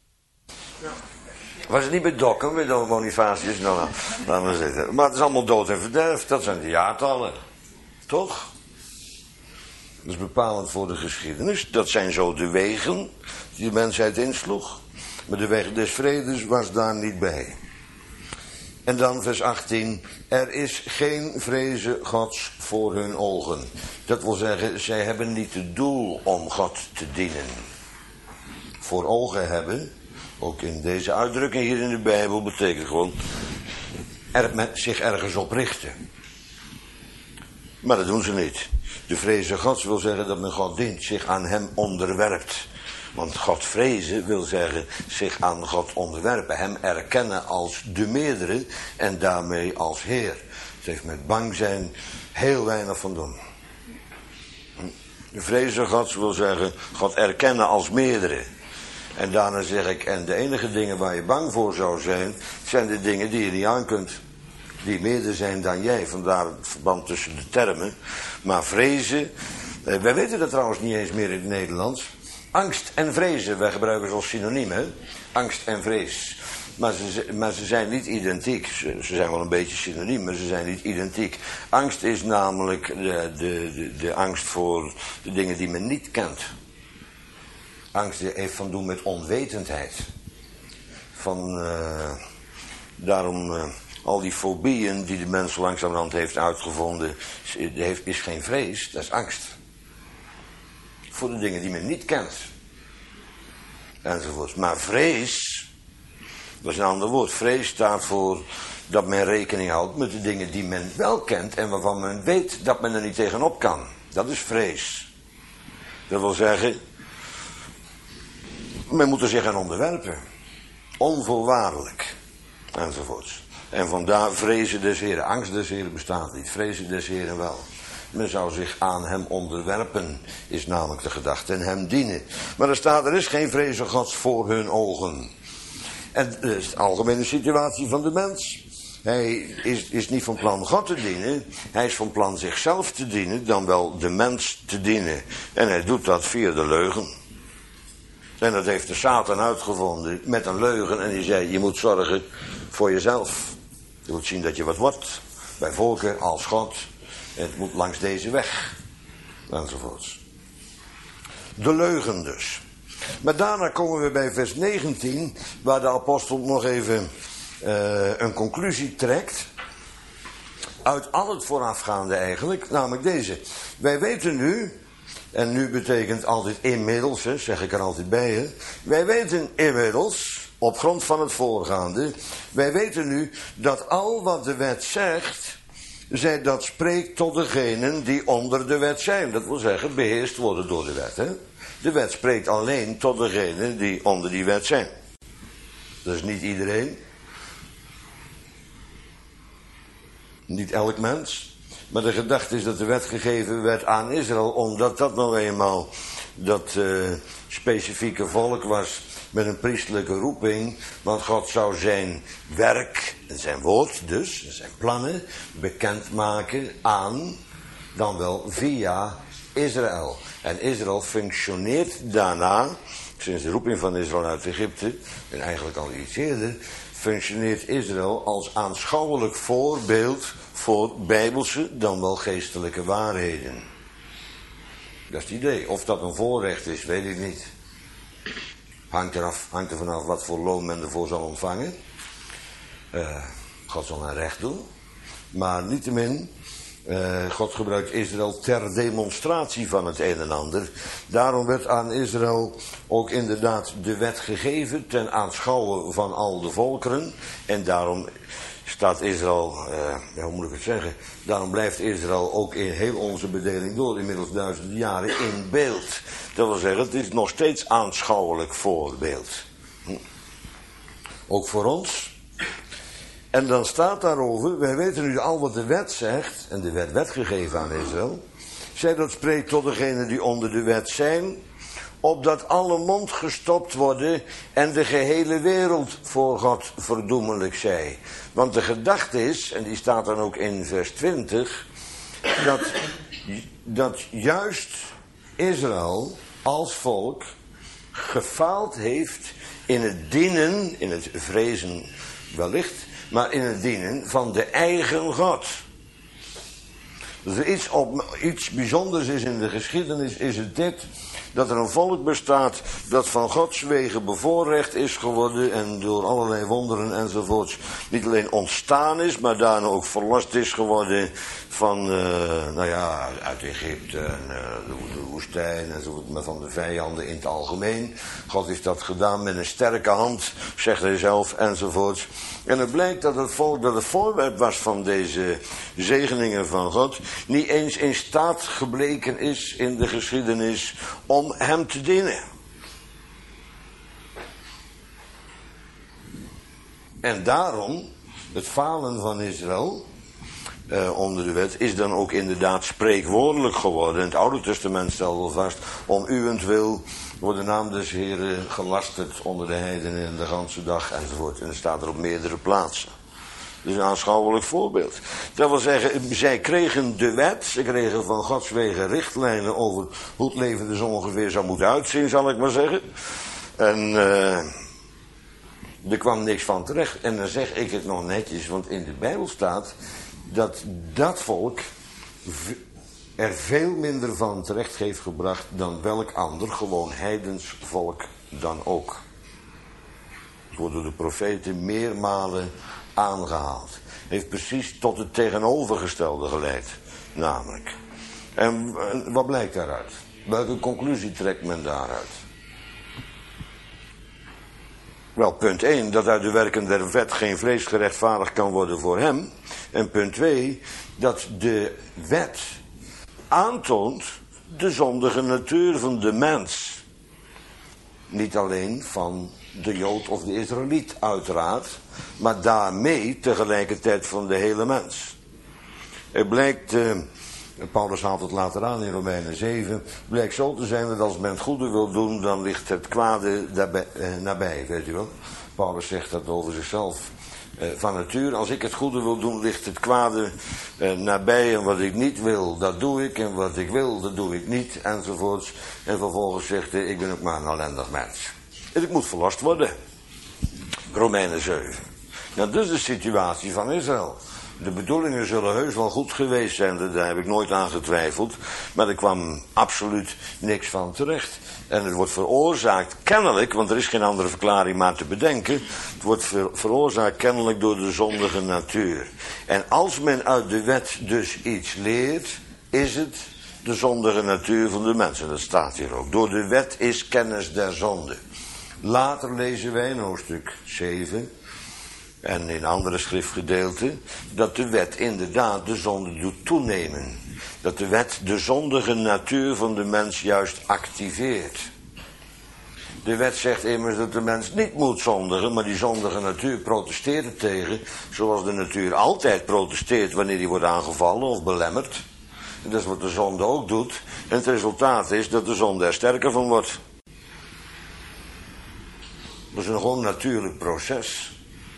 Was het niet met Dokken, met Bonifatius? Nou, laat maar zitten. Maar het is allemaal dood en verderf. Dat zijn de jaartallen. Toch? Dat is bepalend voor de geschiedenis. Dat zijn zo de wegen die de mensheid insloeg. Maar de weg des vredes was daar niet bij. En dan vers 18. Er is geen vreze Gods voor hun ogen. Dat wil zeggen, zij hebben niet het doel om God te dienen. Voor ogen hebben, ook in deze uitdrukking hier in de Bijbel, betekent gewoon zich ergens op richten. Maar dat doen ze niet. De vreze Gods wil zeggen dat men God dient, zich aan hem onderwerpt. Want God vrezen wil zeggen zich aan God onderwerpen. Hem erkennen als de meerdere en daarmee als Heer. Het heeft met bang zijn heel weinig van doen. De vreze Gods wil zeggen God erkennen als meerdere. En daarna zeg ik, en de enige dingen waar je bang voor zou zijn, zijn de dingen die je niet aan kunt. Die meerder zijn dan jij. Vandaar het verband tussen de termen. Maar vrezen, wij weten dat trouwens niet eens meer in het Nederlands. Angst en vrezen, wij gebruiken ze als synoniem, hè? Angst en vrees. Maar ze zijn niet identiek. Ze zijn wel een beetje synoniem, maar ze zijn niet identiek. Angst is namelijk de angst voor de dingen die men niet kent. Angst heeft van doen met onwetendheid. Daarom al die fobieën die de mens langzamerhand heeft uitgevonden, is geen vrees, dat is angst. Voor de dingen die men niet kent. Enzovoort. Maar vrees, dat is een ander woord. Vrees staat voor dat men rekening houdt met de dingen die men wel kent en waarvan men weet dat men er niet tegenop kan. Dat is vrees. Dat wil zeggen, men moet er zich aan onderwerpen. Onvoorwaardelijk. Enzovoort. En vandaar vrezen des Heren. Angst des Heren bestaat niet. Vrezen des Heren wel. Men zou zich aan hem onderwerpen, is namelijk de gedachte, en hem dienen. Maar er staat, er is geen vreze Gods voor hun ogen. En dat is de algemene situatie van de mens. Hij is niet van plan God te dienen. Hij is van plan zichzelf te dienen, dan wel de mens te dienen. En hij doet dat via de leugen. En dat heeft de Satan uitgevonden met een leugen. En die zei, je moet zorgen voor jezelf. Je moet zien dat je wat wordt. Bij volken als God. Het moet langs deze weg. Enzovoorts. De leugen dus. Maar daarna komen we bij vers 19. Waar de apostel nog even een conclusie trekt. Uit al het voorafgaande eigenlijk. Namelijk deze. Wij weten nu. En nu betekent altijd inmiddels, hè, zeg ik er altijd bij. Hè. Wij weten inmiddels, op grond van het voorgaande, wij weten nu dat al wat de wet zegt, dat spreekt tot degenen die onder de wet zijn. Dat wil zeggen, beheerst worden door de wet. Hè. De wet spreekt alleen tot degenen die onder die wet zijn. Dat is niet iedereen. Niet elk mens. Maar de gedachte is dat de wet gegeven werd aan Israël, omdat dat nou eenmaal dat specifieke volk was met een priestelijke roeping. Want God zou zijn werk, en zijn woord dus, zijn plannen, bekendmaken aan, dan wel via Israël. En Israël functioneert daarna, sinds de roeping van Israël uit Egypte, en eigenlijk al iets eerder, functioneert Israël als aanschouwelijk voorbeeld voor bijbelse, dan wel geestelijke waarheden. Dat is het idee. Of dat een voorrecht is, weet ik niet. Hangt er vanaf wat voor loon men ervoor zal ontvangen. God zal een recht doen. Maar niettemin, God gebruikt Israël ter demonstratie van het een en ander. Daarom werd aan Israël ook inderdaad de wet gegeven ten aanschouwen van al de volkeren. En daarom staat Israël, hoe moet ik het zeggen, daarom blijft Israël ook in heel onze bedeling door, inmiddels duizenden jaren, in beeld. Dat wil zeggen, het is nog steeds aanschouwelijk voorbeeld. Ook voor ons. En dan staat daarover, wij weten nu al wat de wet zegt, en de wet werd gegeven aan Israël. Zij dat spreekt tot degenen die onder de wet zijn, opdat alle mond gestopt worden en de gehele wereld voor God verdoemelijk zij. Want de gedachte is, en die staat dan ook in vers 20, dat juist Israël als volk gefaald heeft in het dienen, in het vrezen wellicht, maar in het dienen van de eigen God. Dus er iets bijzonders is in de geschiedenis, is het dit, dat er een volk bestaat dat van Gods wegen bevoorrecht is geworden en door allerlei wonderen enzovoorts niet alleen ontstaan is, maar daarna ook verlost is geworden van, uit Egypte en de woestijn enzovoort, maar van de vijanden in het algemeen. God heeft dat gedaan met een sterke hand, zegt hij zelf, enzovoorts. En het blijkt dat het volk dat het voorwerp was van deze zegeningen van God, niet eens in staat gebleken is in de geschiedenis om hem te dienen. En daarom, het falen van Israël onder de wet is dan ook inderdaad spreekwoordelijk geworden. In het Oude Testament stelt wel vast, om uwentwil wordt de naam des Heren gelasterd onder de heidenen en de ganse dag enzovoort. En dat staat er op meerdere plaatsen. Dus een aanschouwelijk voorbeeld. Dat wil zeggen, zij kregen de wet, ze kregen van Gods wegen richtlijnen over hoe het leven er zo ongeveer zou moeten uitzien, zal ik maar zeggen. En er kwam niks van terecht. En dan zeg ik het nog netjes, want in de Bijbel staat dat volk er veel minder van terecht heeft gebracht dan welk ander, gewoon heidens volk dan ook. Het wordt door de profeten meermalen aangehaald. Heeft precies tot het tegenovergestelde geleid, namelijk. En wat blijkt daaruit? Welke conclusie trekt men daaruit? Wel, punt 1, dat uit de werken der wet geen vlees gerechtvaardigd kan worden voor hem. En punt 2, dat de wet aantoont de zondige natuur van de mens. Niet alleen van de Jood of de Israëliet uiteraard, maar daarmee tegelijkertijd van de hele mens. Het blijkt Paulus haalt het later aan in Romeinen 7. Blijkt zo te zijn dat als men het goede wil doen, dan ligt het kwade daarbij, nabij, weet u wel. Paulus zegt dat over zichzelf. Van nature, als ik het goede wil doen, ligt het kwade nabij. En wat ik niet wil, dat doe ik. En wat ik wil, dat doe ik niet. Enzovoorts. En vervolgens zegt hij, ik ben ook maar een ellendig mens. En ik moet verlost worden. Romeinen 7. Nou, dat is de situatie van Israël. De bedoelingen zullen heus wel goed geweest zijn, daar heb ik nooit aan getwijfeld. Maar er kwam absoluut niks van terecht. En het wordt veroorzaakt kennelijk, want er is geen andere verklaring maar te bedenken. Het wordt veroorzaakt kennelijk door de zondige natuur. En als men uit de wet dus iets leert, is het de zondige natuur van de mensen. Dat staat hier ook. Door de wet is kennis der zonde. Later lezen wij in hoofdstuk 7... en in andere schriftgedeelten, dat de wet inderdaad de zonde doet toenemen. Dat de wet de zondige natuur van de mens juist activeert. De wet zegt immers dat de mens niet moet zondigen, maar die zondige natuur protesteert er tegen, zoals de natuur altijd protesteert wanneer die wordt aangevallen of belemmerd. En dat is wat de zonde ook doet. En het resultaat is dat de zonde er sterker van wordt. Dat is een gewoon natuurlijk proces.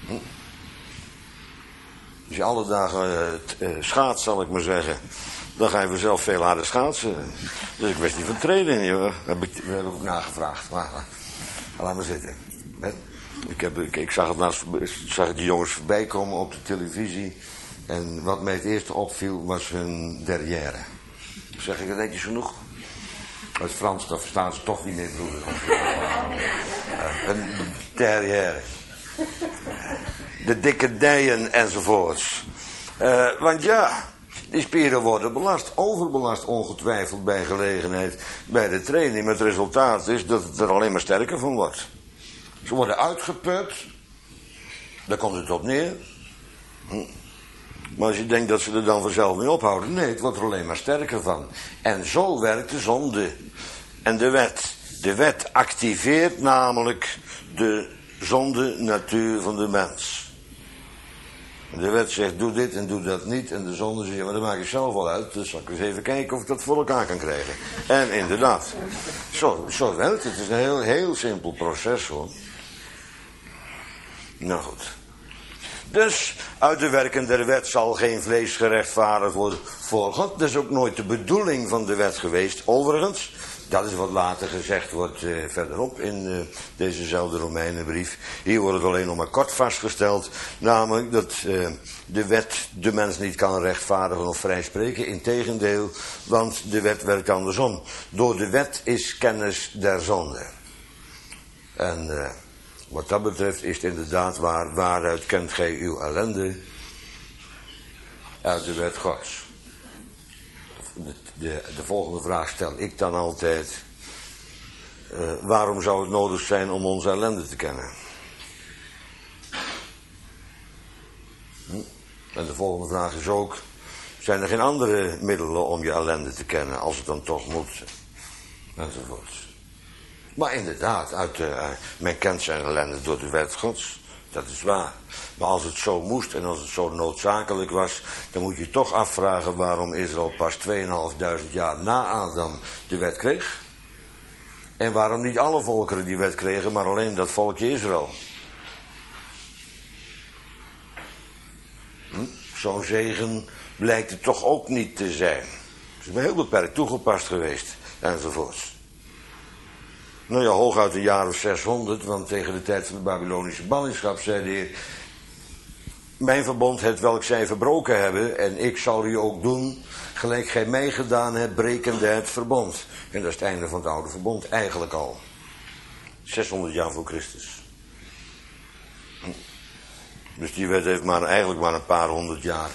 Als je alle dagen schaatst, zal ik maar zeggen, dan ga je vanzelf veel harder schaatsen. Dus ik wist niet van training, joh. We hebben ook nagevraagd. Maar laat maar zitten. Ik zag het die jongens voorbij komen op de televisie. En wat mij het eerste opviel was hun derrière. Zeg ik dat netjes genoeg? Uit Frans, dat verstaan ze toch niet meer, broeder. Een derrière. De dikke dijen enzovoorts. Want ja, die spieren worden belast, overbelast ongetwijfeld bij gelegenheid bij de training. Maar het resultaat is dat het er alleen maar sterker van wordt. Ze worden uitgeput, daar komt het op neer. Maar als je denkt dat ze er dan vanzelf mee ophouden, nee, het wordt er alleen maar sterker van. En zo werkt de zonde en de wet. De wet activeert namelijk de zonde natuur van de mens. De wet zegt, doe dit en doe dat niet. En de zonde zegt, maar dat maak je zelf wel uit. Dus zal ik eens even kijken of ik dat voor elkaar kan krijgen. En inderdaad, zo werkt het. Het is een heel simpel proces, hoor. Nou goed. Dus, uit de werken der wet zal geen vlees gerechtvaardigd worden voor God. Dat is ook nooit de bedoeling van de wet geweest. Overigens, dat is wat later gezegd wordt verderop in dezezelfde Romeinenbrief. Hier wordt het alleen nog maar kort vastgesteld. Namelijk dat de wet de mens niet kan rechtvaardigen of vrijspreken. Integendeel, want de wet werkt andersom. Door de wet is kennis der zonde. En wat dat betreft is het inderdaad waar. Waaruit kent gij uw ellende? Uit de wet Gods. De volgende vraag stel ik dan altijd. Waarom zou het nodig zijn om onze ellende te kennen? En de volgende vraag is ook. Zijn er geen andere middelen om je ellende te kennen, als het dan toch moet? Enzovoort. Maar inderdaad, men kent zijn ellende door de wet Gods. Dat is waar. Maar als het zo moest en als het zo noodzakelijk was, dan moet je toch afvragen waarom Israël pas 2500 jaar na Adam de wet kreeg. En waarom niet alle volkeren die wet kregen, maar alleen dat volkje Israël. Zo'n zegen blijkt het toch ook niet te zijn. Het is heel beperkt toegepast geweest, enzovoorts. Nou ja, hooguit een jaar of 600, want tegen de tijd van de Babylonische ballingschap zei de Heer: mijn verbond het welk zij verbroken hebben, en ik zal u ook doen, gelijk gij mij gedaan hebt, brekende het verbond. En dat is het einde van het oude verbond, eigenlijk al. 600 jaar voor Christus. Dus die wet heeft eigenlijk maar een paar honderd jaar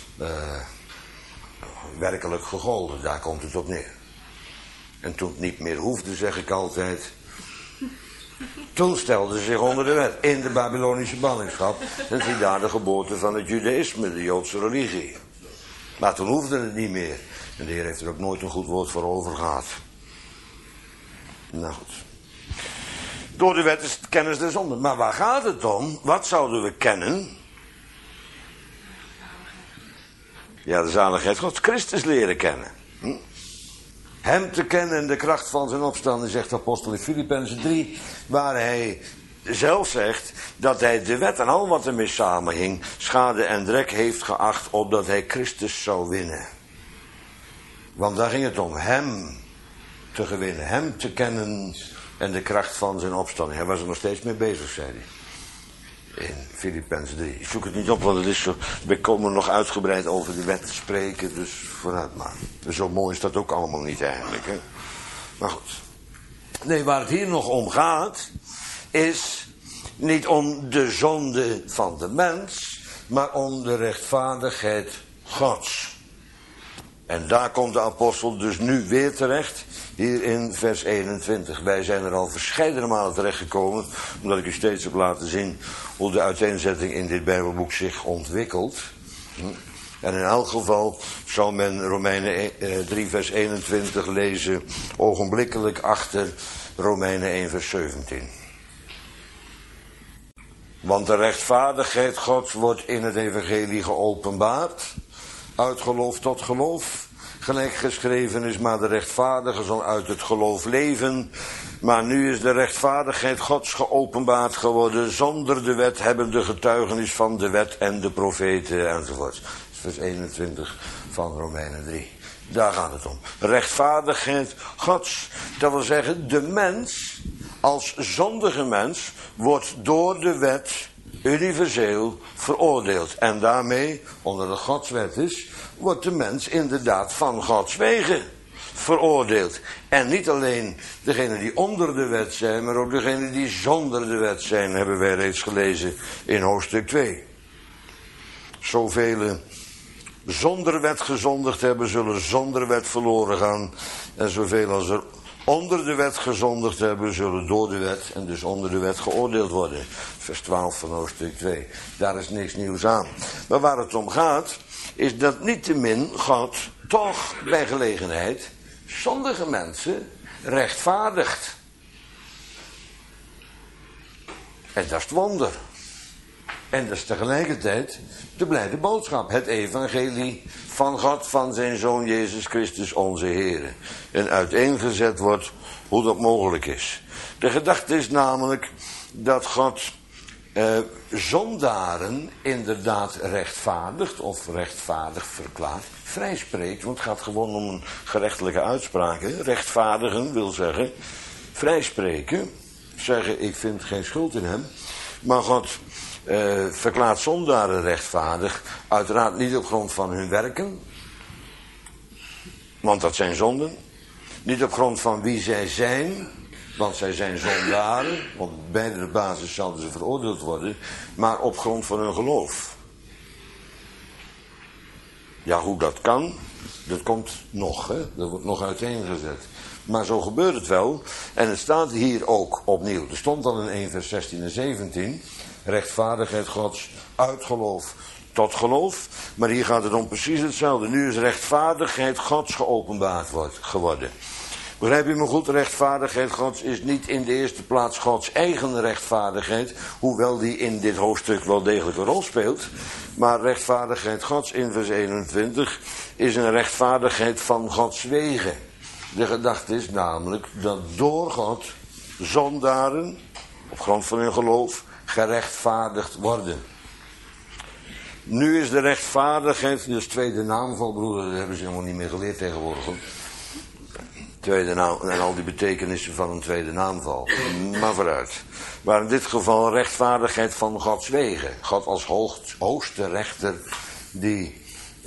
werkelijk gegolden, daar komt het op neer. En toen het niet meer hoefde, zeg ik altijd, toen stelden ze zich onder de wet in de Babylonische ballingschap. En zie daar de geboorte van het Judaïsme, de Joodse religie. Maar toen hoefde het niet meer. En de Heer heeft er ook nooit een goed woord voor over gehad. Nou goed. Door de wet is het kennis der zonde. Maar waar gaat het om? Wat zouden we kennen? Ja, de zaligheid Gods, Christus leren kennen. Hem te kennen en de kracht van zijn opstanding, zegt de apostel in Filippenzen 3, waar hij zelf zegt dat hij de wet en al wat ermee samenhing schade en drek heeft geacht, opdat hij Christus zou winnen. Want daar ging het om, hem te gewinnen, hem te kennen en de kracht van zijn opstanding. Hij was er nog steeds mee bezig, zei hij. In Filippenzen 3. Ik zoek het niet op, want het is zo, we komen nog uitgebreid over de wet te spreken, dus vooruit maar. Dus zo mooi is dat ook allemaal niet eigenlijk, hè. Maar goed. Nee, waar het hier nog om gaat, is niet om de zonde van de mens, maar om de rechtvaardigheid Gods. En daar komt de apostel dus nu weer terecht, hier in vers 21. Wij zijn er al verscheidene malen terechtgekomen, omdat ik u steeds heb laten zien hoe de uiteenzetting in dit Bijbelboek zich ontwikkelt. En in elk geval zou men Romeinen 3 vers 21 lezen, ogenblikkelijk achter Romeinen 1 vers 17. Want de rechtvaardigheid Gods wordt in het evangelie geopenbaard, uit geloof tot geloof. Gelijk geschreven is, maar de rechtvaardige zal uit het geloof leven. Maar nu is de rechtvaardigheid Gods geopenbaard geworden, zonder de wet, hebben de getuigenis van de wet en de profeten enzovoort. Vers 21 van Romeinen 3. Daar gaat het om. Rechtvaardigheid Gods. Dat wil zeggen, de mens, als zondige mens, wordt door de wet universeel veroordeeld. En daarmee, onder de Godswet is, wordt de mens inderdaad van Gods wegen veroordeeld. En niet alleen degenen die onder de wet zijn, maar ook degenen die zonder de wet zijn, hebben wij reeds gelezen in hoofdstuk 2. Zoveel zonder wet gezondigd hebben, zullen zonder wet verloren gaan. En zoveel als er onder de wet gezondigd hebben, zullen door de wet en dus onder de wet geoordeeld worden. Vers 12 van hoofdstuk 2. Daar is niks nieuws aan. Maar waar het om gaat, is dat niettemin God toch bij gelegenheid zondige mensen rechtvaardigt. En dat is het wonder. En dat is tegelijkertijd de blijde boodschap. Het evangelie van God, van zijn Zoon Jezus Christus onze Heer. En uiteengezet wordt hoe dat mogelijk is. De gedachte is namelijk dat God zondaren inderdaad rechtvaardigt of rechtvaardig verklaart. Vrijspreekt, want het gaat gewoon om een gerechtelijke uitspraak. Hè? Rechtvaardigen wil zeggen vrijspreken. Zeggen, ik vind geen schuld in hem. Maar God verklaart zondaren rechtvaardig. Uiteraard niet op grond van hun werken. Want dat zijn zonden. Niet op grond van wie zij zijn. Want zij zijn zondaren. Want bij de basis zouden ze veroordeeld worden. Maar op grond van hun geloof. Ja, hoe dat kan, dat komt nog. Hè? Dat wordt nog uiteengezet. Maar zo gebeurt het wel. En het staat hier ook opnieuw. Er stond al in 1 vers 16 en 17. Rechtvaardigheid Gods uit geloof tot geloof. Maar hier gaat het om precies hetzelfde. Nu is rechtvaardigheid Gods geopenbaard geworden. Begrijp je me goed? Rechtvaardigheid Gods is niet in de eerste plaats Gods eigen rechtvaardigheid. Hoewel die in dit hoofdstuk wel degelijk een rol speelt. Maar rechtvaardigheid Gods in vers 21 is een rechtvaardigheid van Gods wegen. De gedachte is namelijk dat door God zondaren, op grond van hun geloof, gerechtvaardigd worden. Nu is de rechtvaardigheid, dus tweede naamval, broeder, dat hebben ze helemaal niet meer geleerd tegenwoordig. Tweede naam, en al die betekenissen van een tweede naamval. Maar vooruit. Maar in dit geval rechtvaardigheid van Gods wegen. God als hoogste rechter die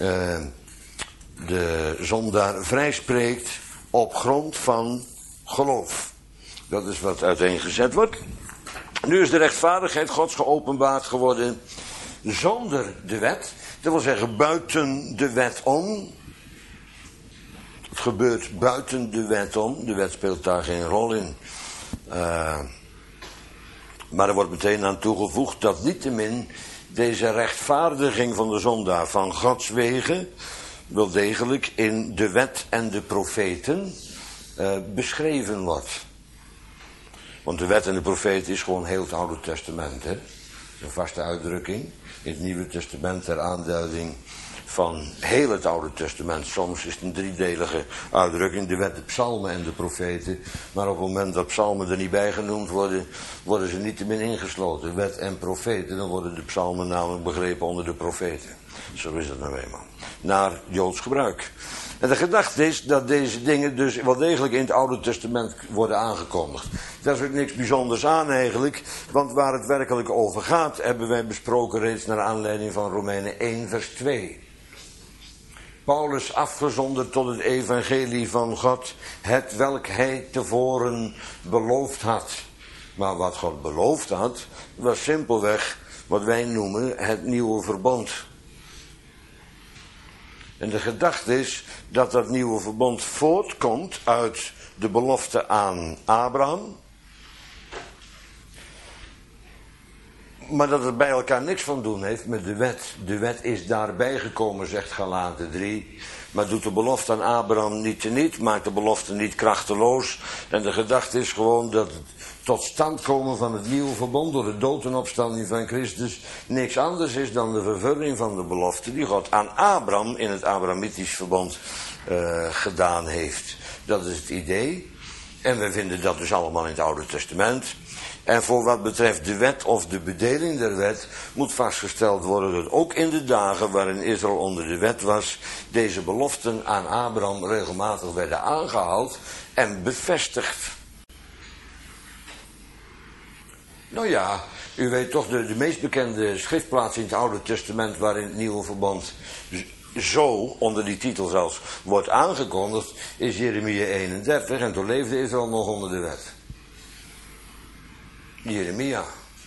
de zondaar vrijspreekt op grond van geloof. Dat is wat uiteengezet wordt. Nu is de rechtvaardigheid Gods geopenbaard geworden zonder de wet. Dat wil zeggen buiten de wet om. Het gebeurt buiten de wet om. De wet speelt daar geen rol in. Maar er wordt meteen aan toegevoegd dat niettemin deze rechtvaardiging van de zondaar van Gods wegen wel degelijk in de wet en de profeten beschreven wordt. Want de wet en de profeten is gewoon heel het Oude Testament. Hè? Een vaste uitdrukking. In het Nieuwe Testament ter aanduiding van heel het Oude Testament. Soms is het een driedelige uitdrukking, de wet, de psalmen en de profeten. Maar op het moment dat psalmen er niet bij genoemd worden, worden ze niettemin ingesloten. Wet en profeten, dan worden de psalmen namelijk begrepen onder de profeten. Zo is dat nou eenmaal. Naar Joods gebruik. En de gedachte is dat deze dingen dus wel degelijk in het Oude Testament worden aangekondigd. Daar is ook niks bijzonders aan eigenlijk, want waar het werkelijk over gaat, hebben wij besproken reeds naar aanleiding van Romeinen 1 vers 2. Paulus afgezonderd tot het evangelie van God, het welk hij tevoren beloofd had. Maar wat God beloofd had, was simpelweg wat wij noemen het nieuwe verbond. En de gedachte is dat dat nieuwe verbond voortkomt uit de belofte aan Abraham. Maar dat het bij elkaar niks van doen heeft met de wet. De wet is daarbij gekomen, zegt Galaten 3. Maar doet de belofte aan Abraham niet teniet, maakt de belofte niet krachteloos. En de gedachte is gewoon dat het tot stand komen van het nieuwe verbond door de dood en opstanding van Christus niks anders is dan de vervulling van de belofte die God aan Abraham in het Abrahamitisch verbond gedaan heeft. Dat is het idee. En we vinden dat dus allemaal in het Oude Testament. En voor wat betreft de wet of de bedeling der wet moet vastgesteld worden dat ook in de dagen waarin Israël onder de wet was, deze beloften aan Abraham regelmatig werden aangehaald en bevestigd. Nou ja, u weet toch de meest bekende schriftplaats in het Oude Testament waarin het nieuwe verbond zo onder die titel zelfs wordt aangekondigd, is Jeremia 31 en toen leefde Israël nog onder de wet. Jeremia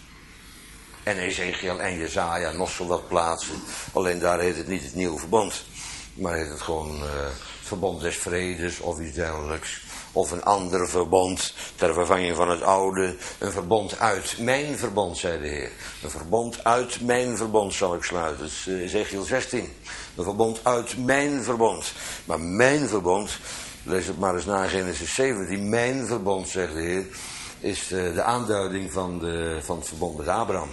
en Ezekiel en Jesaja, nog zo wat plaatsen. Alleen daar heet het niet het nieuwe verbond, maar heet het gewoon het verbond des vredes of iets dergelijks. Of een ander verbond ter vervanging van het oude. Een verbond uit mijn verbond, zei de Heer. Een verbond uit mijn verbond zal ik sluiten. Dat is Ezekiel 16. Een verbond uit mijn verbond. Maar mijn verbond, lees het maar eens na Genesis 17. Mijn verbond, zegt de Heer, is de aanduiding van het verbond met Abraham.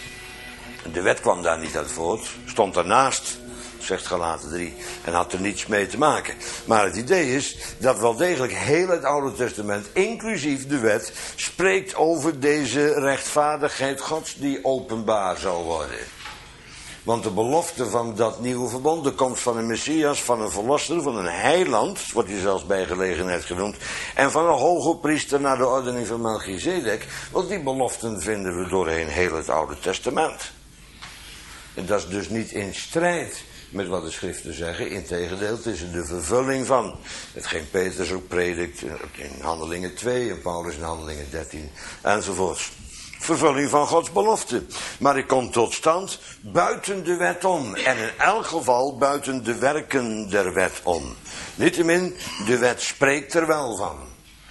De wet kwam daar niet uit voort. Stond daarnaast, zegt Galaten 3, en had er niets mee te maken. Maar het idee is dat wel degelijk heel het Oude Testament, inclusief de wet, spreekt over deze rechtvaardigheid Gods die openbaar zal worden. Want de belofte van dat nieuwe verbond, de komst van een Messias, van een verlosser, van een heiland, wordt hij zelfs bij gelegenheid genoemd, en van een hoge priester naar de ordening van Melchizedek, want die beloften vinden we doorheen heel het Oude Testament. En dat is dus niet in strijd met wat de schriften zeggen. Integendeel, het is de vervulling van hetgeen Petrus ook predikt in Handelingen 2 en Paulus in Handelingen 13 enzovoorts. Vervulling van Gods belofte. Maar die komt tot stand buiten de wet om. En in elk geval buiten de werken der wet om. Niettemin, de wet spreekt er wel van.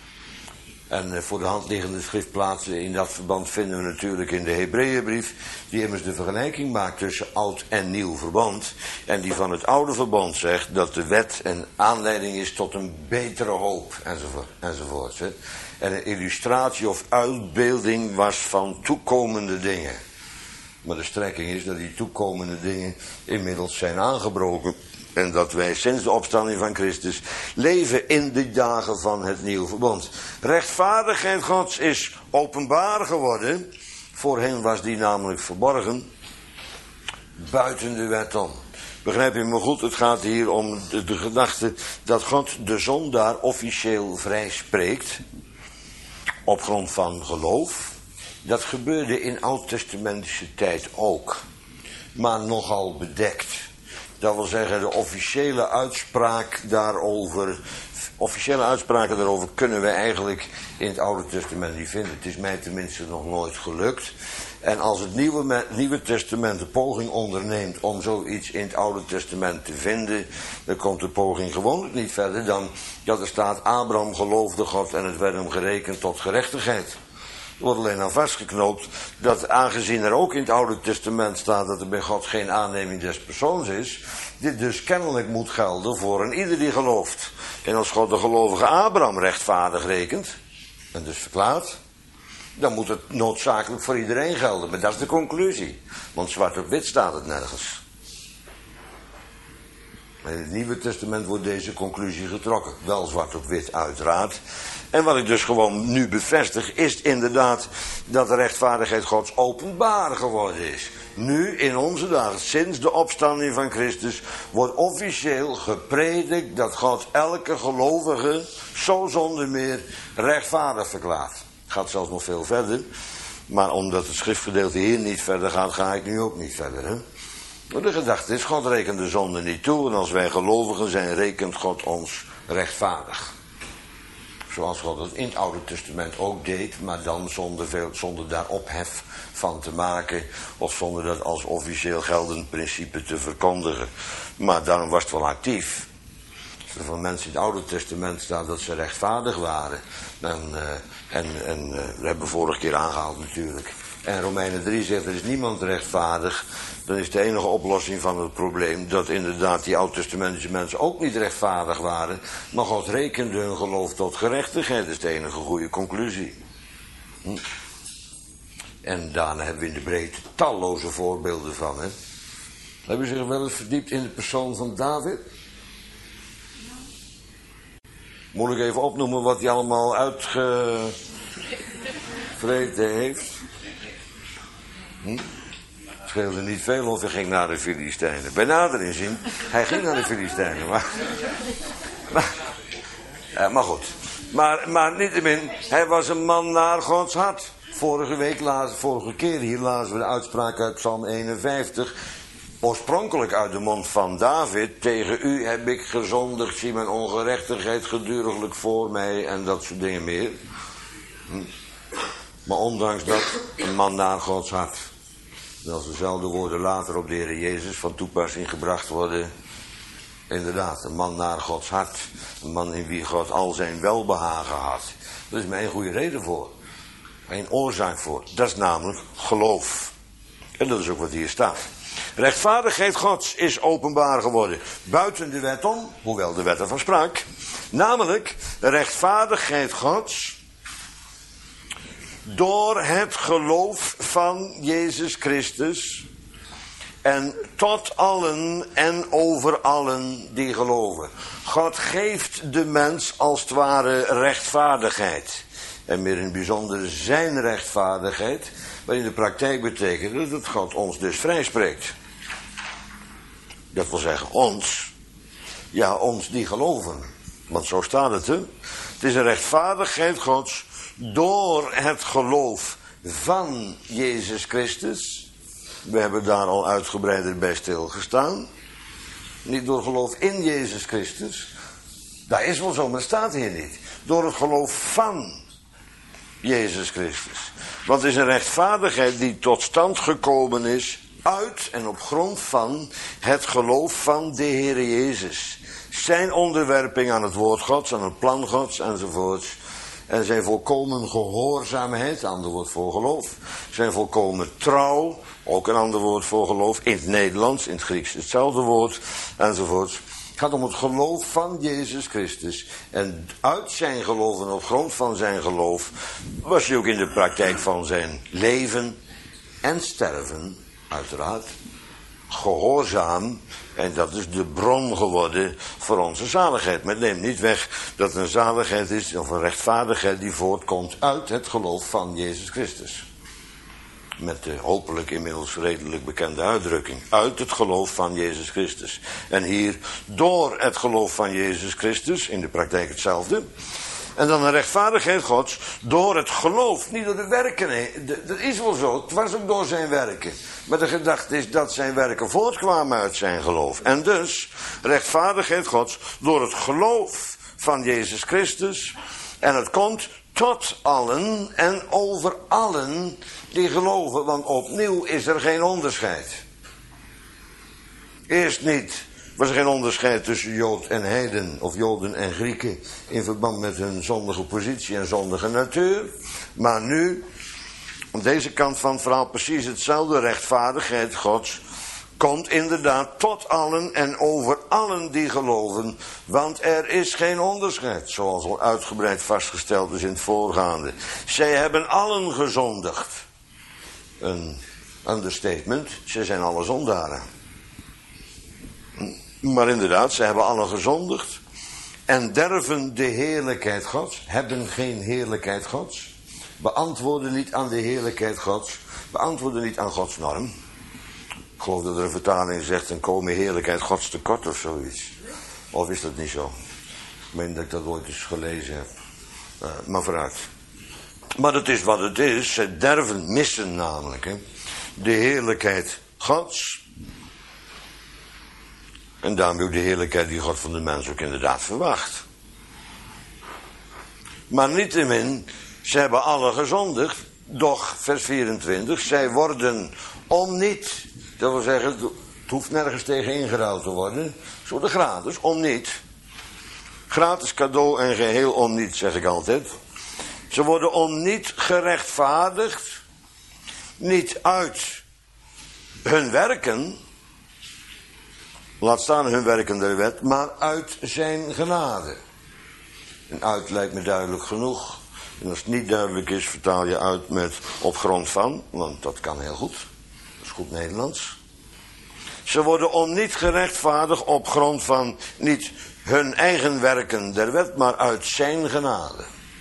En voor de hand liggende schriftplaatsen in dat verband vinden we natuurlijk in de Hebreeënbrief, die immers de vergelijking maakt tussen oud en nieuw verbond. En die van het oude verbond zegt dat de wet een aanleiding is tot een betere hoop, enzovoort. En een illustratie of uitbeelding was van toekomende dingen. Maar de strekking is dat die toekomende dingen inmiddels zijn aangebroken. En dat wij sinds de opstanding van Christus leven in de dagen van het nieuwe verbond. Rechtvaardigheid Gods is openbaar geworden. Voorheen was die namelijk verborgen. Buiten de wet om. Begrijp je me goed? Het gaat hier om de gedachte dat God de zondaar officieel vrij spreekt. Op grond van geloof. Dat gebeurde in oud-testamentische tijd ook. Maar nogal bedekt. Dat wil zeggen, de officiële uitspraken daarover kunnen we eigenlijk in het Oude Testament niet vinden. Het is mij tenminste nog nooit gelukt. En als het Nieuwe Testament de poging onderneemt om zoiets in het Oude Testament te vinden, dan komt de poging gewoonlijk niet verder dan dat er staat: Abraham geloofde God en het werd hem gerekend tot gerechtigheid. Er wordt alleen aan vastgeknoopt dat, aangezien er ook in het Oude Testament staat dat er bij God geen aanneming des persoons is, dit dus kennelijk moet gelden voor een ieder die gelooft. En als God de gelovige Abraham rechtvaardig rekent, en dus verklaart, dan moet het noodzakelijk voor iedereen gelden. Maar dat is de conclusie, want zwart op wit staat het nergens. In het Nieuwe Testament wordt deze conclusie getrokken. Wel zwart op wit, uiteraard. En wat ik dus gewoon nu bevestig, is inderdaad dat de rechtvaardigheid Gods openbaar geworden is. Nu, in onze dagen, sinds de opstanding van Christus, wordt officieel gepredikt dat God elke gelovige, zo zonder meer, rechtvaardig verklaart. Gaat zelfs nog veel verder. Maar omdat het schriftgedeelte hier niet verder gaat, ga ik nu ook niet verder. Hè? Maar de gedachte is, God rekent de zonde niet toe. En als wij gelovigen zijn, rekent God ons rechtvaardig. Zoals God het in het Oude Testament ook deed, maar dan zonder daar ophef van te maken. Of zonder dat als officieel geldend principe te verkondigen. Maar daarom was het wel actief. Als er van mensen in het Oude Testament staat dat ze rechtvaardig waren. Dat hebben we vorige keer aangehaald natuurlijk. En Romeinen 3 zegt, er is niemand rechtvaardig. Dan is de enige oplossing van het probleem dat inderdaad die oud-testamentische mensen ook niet rechtvaardig waren. Maar God rekende hun geloof tot gerechtigheid. Dat is de enige goede conclusie. En daarna hebben we in de breedte talloze voorbeelden van. Hè? Hebben u zich wel eens verdiept in de persoon van David? Moet ik even opnoemen wat hij allemaal uitgevreten heeft? Het scheelde niet veel of hij ging naar de Filistijnen. Bij nader inzien, hij ging naar de Filistijnen. Maar goed. Maar niettemin, hij was een man naar Gods hart. Vorige keer hier lazen we de uitspraak uit Psalm 51. Oorspronkelijk uit de mond van David. Tegen u heb ik gezondigd, zie mijn ongerechtigheid geduriglijk voor mij en dat soort dingen meer. Maar ondanks dat, een man naar Gods hart. En als dezelfde woorden later op de Heer Jezus van toepassing gebracht worden. Inderdaad, een man naar Gods hart. Een man in wie God al zijn welbehagen had. Daar is maar één goede reden voor. Eén oorzaak voor. Dat is namelijk geloof. En dat is ook wat hier staat. Rechtvaardigheid Gods is openbaar geworden. Buiten de wet om, hoewel de wet ervan sprak. Namelijk, rechtvaardigheid Gods. Door het geloof van Jezus Christus. En tot allen en over allen die geloven. God geeft de mens als het ware rechtvaardigheid. En meer in het bijzonder zijn rechtvaardigheid. Wat in de praktijk betekent dat God ons dus vrijspreekt. Dat wil zeggen ons. Ja, ons die geloven. Want zo staat het, hè. Het is een rechtvaardigheid Gods door het geloof van Jezus Christus. We hebben daar al uitgebreider bij stilgestaan. Niet door geloof in Jezus Christus. Dat is wel zo, maar dat staat hier niet. Door het geloof van Jezus Christus. Want het is een rechtvaardigheid die tot stand gekomen is uit en op grond van het geloof van de Heer Jezus. Zijn onderwerping aan het woord Gods, aan het plan Gods enzovoorts. En zijn volkomen gehoorzaamheid, ander woord voor geloof. Zijn volkomen trouw, ook een ander woord voor geloof. In het Nederlands, in het Grieks hetzelfde woord enzovoorts. Het gaat om het geloof van Jezus Christus. En uit zijn geloof en op grond van zijn geloof was hij ook in de praktijk van zijn leven en sterven, uiteraard, gehoorzaam. En dat is de bron geworden voor onze zaligheid. Maar het neemt niet weg dat een zaligheid is, of een rechtvaardigheid die voortkomt uit het geloof van Jezus Christus. Met de hopelijk inmiddels redelijk bekende uitdrukking. Uit het geloof van Jezus Christus. En hier door het geloof van Jezus Christus, in de praktijk hetzelfde. En dan een rechtvaardigheid Gods door het geloof, niet door de werken. Nee, dat is wel zo, het was ook door zijn werken. Maar de gedachte is dat zijn werken voortkwamen uit zijn geloof. En dus rechtvaardigheid Gods door het geloof van Jezus Christus. En het komt tot allen en over allen die geloven. Want opnieuw is er geen onderscheid. Eerst niet. Was er geen onderscheid tussen Jood en heiden of Joden en Grieken in verband met hun zondige positie en zondige natuur. Maar nu, aan deze kant van het verhaal precies hetzelfde. Rechtvaardigheid Gods komt inderdaad tot allen en over allen die geloven. Want er is geen onderscheid, zoals al uitgebreid vastgesteld is in het voorgaande. Zij hebben allen gezondigd. Een understatement, ze zijn alle zondaren. Maar inderdaad, ze hebben allen gezondigd en derven de heerlijkheid Gods, hebben geen heerlijkheid Gods, beantwoorden niet aan de heerlijkheid Gods, beantwoorden niet aan Gods norm. Ik geloof dat er een vertaling zegt, en komen heerlijkheid Gods tekort of zoiets. Of is dat niet zo? Ik meen dat ik dat ooit eens gelezen heb. Maar vooruit. Maar het is wat het is. Ze derven, missen namelijk de heerlijkheid Gods. En daarmee ook de heerlijkheid die God van de mens ook inderdaad verwacht. Maar niettemin, ze hebben alle gezondigd. Doch, vers 24, zij worden om niet. Dat wil zeggen, het hoeft nergens tegen ingeruild te worden. Zo de gratis, om niet. Gratis cadeau en geheel om niet, zeg ik altijd. Ze worden om niet gerechtvaardigd. Niet uit hun werken. Laat staan hun werken der wet, maar uit zijn genade. En uit lijkt me duidelijk genoeg. En als het niet duidelijk is, vertaal je uit met op grond van. Want dat kan heel goed. Dat is goed Nederlands. Ze worden om niet gerechtvaardigd op grond van niet hun eigen werken der wet, maar uit zijn genade.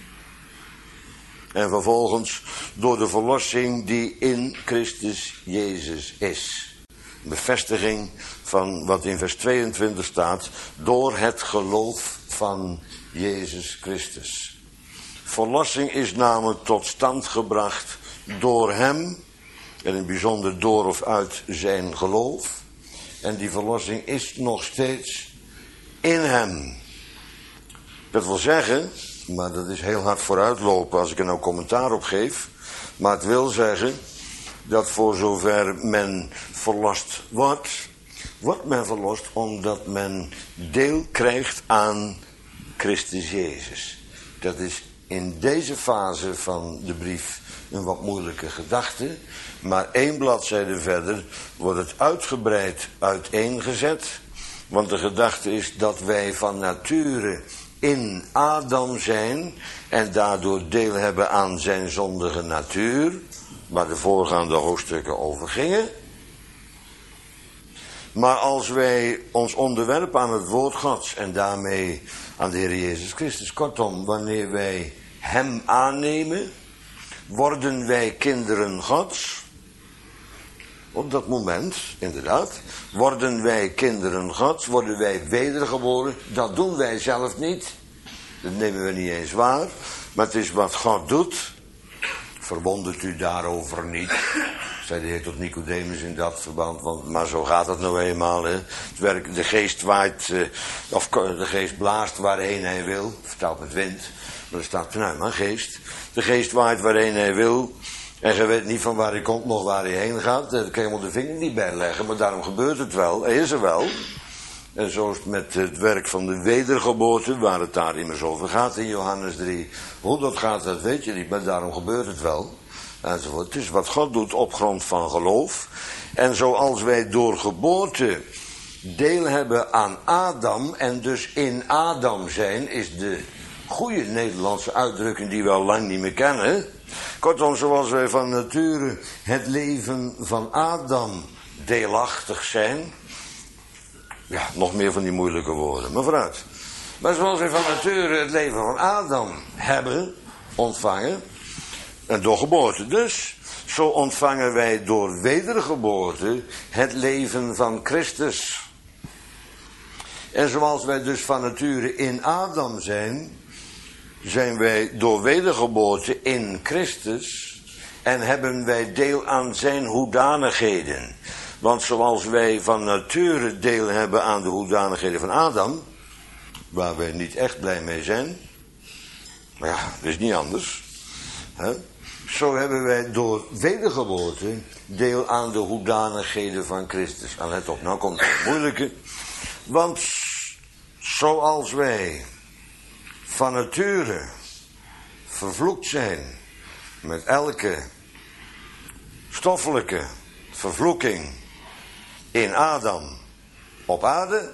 En vervolgens door de verlossing die in Christus Jezus is. Bevestiging van wat in vers 22 staat. Door het geloof van Jezus Christus. Verlossing is namelijk tot stand gebracht door hem. En in het bijzonder door of uit zijn geloof. En die verlossing is nog steeds in hem. Dat wil zeggen, maar dat is heel hard vooruitlopen als ik er nou commentaar op geef. Maar het wil zeggen dat voor zover men verlost wordt, wordt men verlost omdat men deel krijgt aan Christus Jezus. Dat is in deze fase van de brief een wat moeilijke gedachte. Maar 1 bladzijde verder wordt het uitgebreid uiteengezet. Want de gedachte is dat wij van nature in Adam zijn en daardoor deel hebben aan zijn zondige natuur, waar de voorgaande hoofdstukken over gingen. Maar als wij ons onderwerpen aan het woord Gods en daarmee aan de Heer Jezus Christus, kortom, wanneer wij hem aannemen, worden wij kinderen Gods. Op dat moment, inderdaad, worden wij kinderen Gods, worden wij wedergeboren. Dat doen wij zelf niet. Dat nemen we niet eens waar. Maar het is wat God doet. Verwondert u daarover niet, zei de Heer tot Nicodemus in dat verband. Want, maar zo gaat het nou eenmaal. Hè. Het werk, de geest waait, of de geest blaast waarheen hij wil. Vertaald met wind. Maar er staat pneuma, geest. De geest waait waarheen hij wil. En je weet niet van waar hij komt, nog waar hij heen gaat. Daar kan je hem de vinger niet bij leggen, maar daarom gebeurt het wel. Hij is er wel. En zo is het met het werk van de wedergeboorte, waar het daar immers over gaat in Johannes 3. Hoe dat gaat, dat weet je niet, maar daarom gebeurt het wel. Enzovoort. Het is wat God doet op grond van geloof. En zoals wij door geboorte deel hebben aan Adam en dus in Adam zijn, is de goede Nederlandse uitdrukking die we al lang niet meer kennen. Kortom, zoals wij van nature het leven van Adam deelachtig zijn. Ja, nog meer van die moeilijke woorden, maar vooruit. Maar zoals wij van nature het leven van Adam hebben ontvangen, en door geboorte dus, zo ontvangen wij door wedergeboorte het leven van Christus. En zoals wij dus van nature in Adam zijn, zijn wij door wedergeboorte in Christus en hebben wij deel aan zijn hoedanigheden. Want zoals wij van nature deel hebben aan de hoedanigheden van Adam, waar wij niet echt blij mee zijn, maar ja, dat is niet anders, hè? Zo hebben wij door wedergeboorte deel aan de hoedanigheden van Christus. En let op, nou komt het moeilijke. Want zoals wij van nature vervloekt zijn met elke stoffelijke vervloeking in Adam op aarde,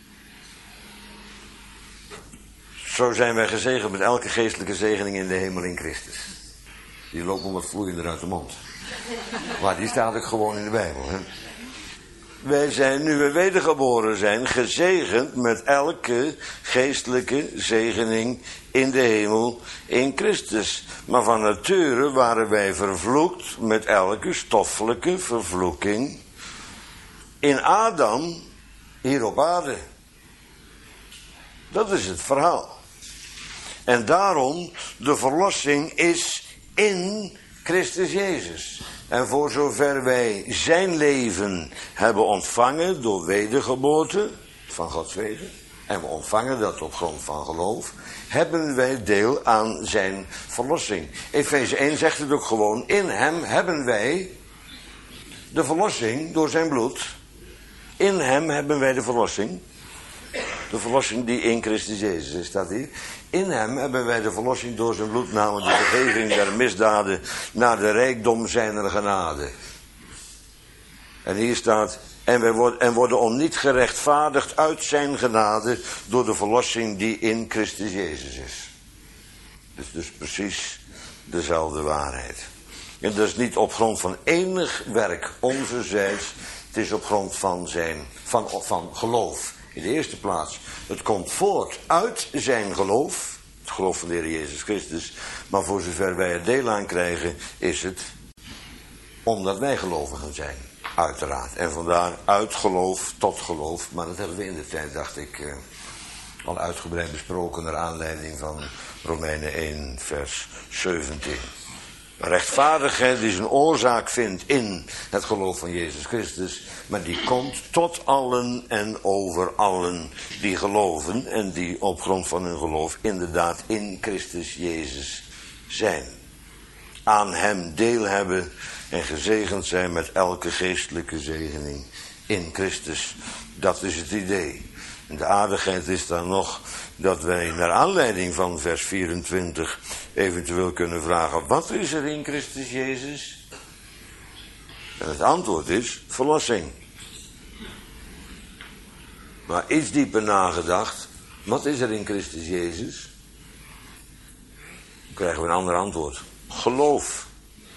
zo zijn wij gezegend met elke geestelijke zegening in de hemel in Christus. Die loopt nog wat vloeiender uit de mond. Maar die staat ook gewoon in de Bijbel. Hè? wij zijn, nu we wedergeboren zijn, gezegend met elke geestelijke zegening in de hemel in Christus. Maar van nature waren wij vervloekt met elke stoffelijke vervloeking in Adam hier op aarde. Dat is het verhaal. En daarom, de verlossing is in Christus Jezus. En voor zover wij zijn leven hebben ontvangen door wedergeboorte van Gods wegen, en we ontvangen dat op grond van geloof, hebben wij deel aan zijn verlossing. Efeze 1 zegt het ook gewoon, in hem hebben wij de verlossing door zijn bloed. In hem hebben wij de verlossing. De verlossing die in Christus Jezus is, staat hier. In hem hebben wij de verlossing door zijn bloed, namelijk de vergeving der misdaden naar de rijkdom zijner genade. En hier staat, en worden om niet gerechtvaardigd uit zijn genade door de verlossing die in Christus Jezus is. Dus precies dezelfde waarheid. En dat is niet op grond van enig werk onzerzijds, het is op grond van geloof. In de eerste plaats, het komt voort uit zijn geloof, het geloof van de Heer Jezus Christus. Maar voor zover wij er deel aan krijgen, is het omdat wij gelovigen zijn, uiteraard. En vandaar uit geloof tot geloof, maar dat hebben we in de tijd, dacht ik, al uitgebreid besproken naar aanleiding van Romeinen 1 vers 17. Rechtvaardigheid die zijn oorzaak vindt in het geloof van Jezus Christus, maar die komt tot allen en over allen die geloven en die op grond van hun geloof inderdaad in Christus Jezus zijn. Aan hem deel hebben en gezegend zijn met elke geestelijke zegening in Christus. Dat is het idee. En de aardigheid is dan nog dat wij naar aanleiding van vers 24 eventueel kunnen vragen, wat is er in Christus Jezus? En het antwoord is verlossing. Maar iets dieper nagedacht, wat is er in Christus Jezus? Dan krijgen we een ander antwoord. Geloof.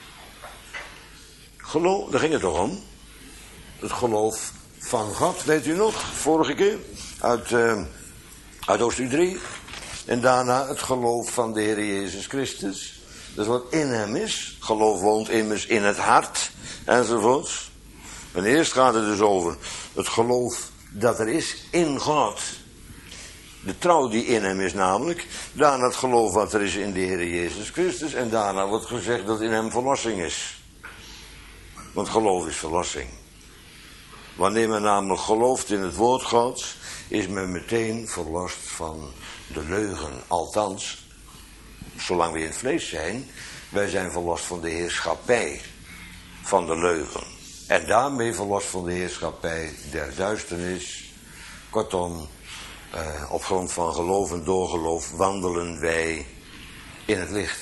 Geloof, daar ging het toch om? Het geloof van God, weet u nog? Vorige keer uit hoofdstuk 3. En daarna het geloof van de Heer Jezus Christus. Dat is wat in hem is. Geloof woont immers in het hart. Enzovoorts. En eerst gaat het dus over het geloof dat er is in God. De trouw die in hem is namelijk. Daarna het geloof wat er is in de Heer Jezus Christus. En daarna wordt gezegd dat in hem verlossing is. Want geloof is verlossing. Wanneer men namelijk gelooft in het woord Gods, is men meteen verlost van de leugen. Althans, zolang we in het vlees zijn, wij zijn verlost van de heerschappij van de leugen. En daarmee verlost van de heerschappij der duisternis. Kortom, op grond van geloof en doorgeloof wandelen wij in het licht.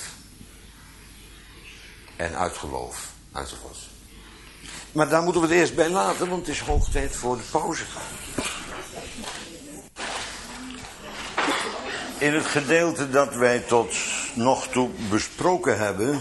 En uit geloof, enzovoort. Maar daar moeten we het eerst bij laten, want het is hoog tijd voor de pauze. In het gedeelte dat wij tot nog toe besproken hebben,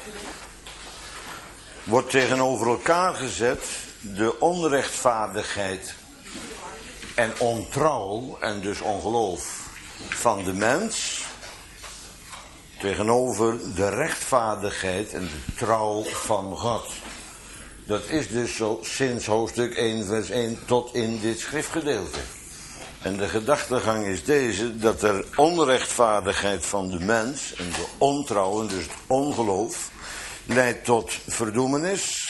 wordt tegenover elkaar gezet de onrechtvaardigheid en ontrouw en dus ongeloof van de mens, tegenover de rechtvaardigheid en de trouw van God. Dat is dus zo sinds hoofdstuk 1 vers 1 tot in dit schriftgedeelte. En de gedachtegang is deze, dat er onrechtvaardigheid van de mens en de ontrouw, en dus het ongeloof, leidt tot verdoemenis.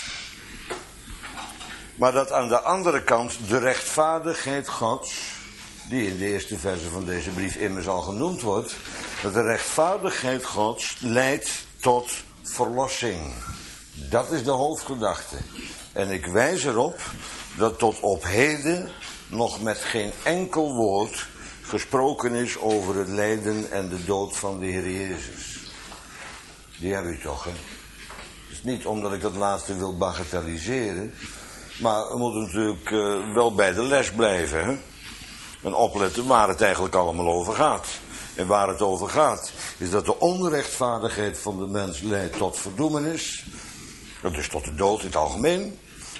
Maar dat aan de andere kant de rechtvaardigheid Gods, die in de eerste verse van deze brief immers al genoemd wordt, dat de rechtvaardigheid Gods leidt tot verlossing. Dat is de hoofdgedachte. En ik wijs erop dat tot op heden nog met geen enkel woord gesproken is over het lijden en de dood van de Heer Jezus. Die heb u toch, hè? Het is niet omdat ik dat laatste wil bagatelliseren, maar we moeten natuurlijk wel bij de les blijven, hè? En opletten waar het eigenlijk allemaal over gaat. En waar het over gaat, is dat de onrechtvaardigheid van de mens leidt tot verdoemenis. Dat is tot de dood in het algemeen.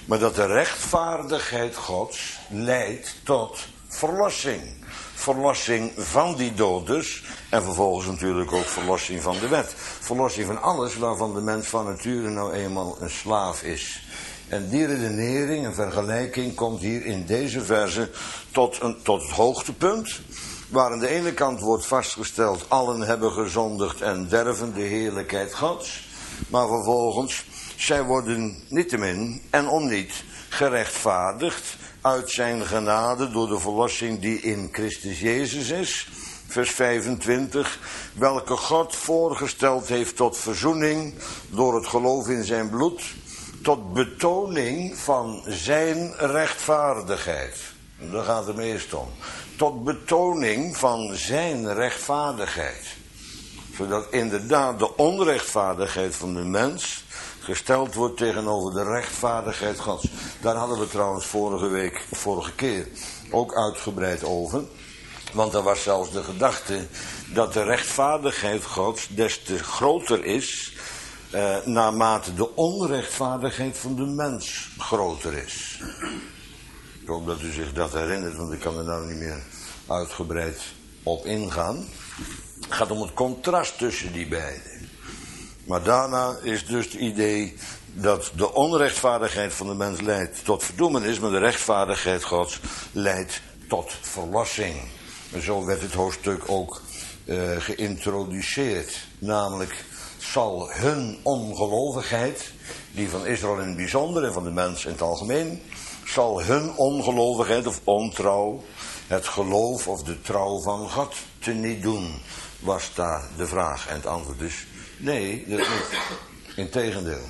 Maar dat de rechtvaardigheid Gods leidt tot verlossing. Verlossing van die dood dus. En vervolgens natuurlijk ook verlossing van de wet. Verlossing van alles waarvan de mens van nature nou eenmaal een slaaf is. En die redenering en vergelijking komt hier in deze verse tot het hoogtepunt. Waar aan de ene kant wordt vastgesteld, allen hebben gezondigd en derven de heerlijkheid Gods. Maar vervolgens, zij worden niettemin en om niet gerechtvaardigd uit zijn genade door de verlossing die in Christus Jezus is. Vers 25, welke God voorgesteld heeft tot verzoening door het geloof in zijn bloed, tot betoning van zijn rechtvaardigheid. Daar gaat het meest om. Tot betoning van zijn rechtvaardigheid. Zodat inderdaad de onrechtvaardigheid van de mens gesteld wordt tegenover de rechtvaardigheid Gods. Daar hadden we trouwens vorige keer ook uitgebreid over. Want er was zelfs de gedachte dat de rechtvaardigheid Gods des te groter is naarmate de onrechtvaardigheid van de mens groter is. Ik hoop dat u zich dat herinnert, want ik kan er nou niet meer uitgebreid op ingaan. Het gaat om het contrast tussen die beiden. Maar daarna is dus het idee dat de onrechtvaardigheid van de mens leidt tot verdoemenis, maar de rechtvaardigheid Gods leidt tot verlossing. En zo werd het hoofdstuk ook geïntroduceerd. Namelijk zal hun ongelovigheid, die van Israël in het bijzonder en van de mens in het algemeen, zal hun ongelovigheid of ontrouw het geloof of de trouw van God teniet doen, was daar de vraag. En het antwoord is nee, dat niet. Integendeel.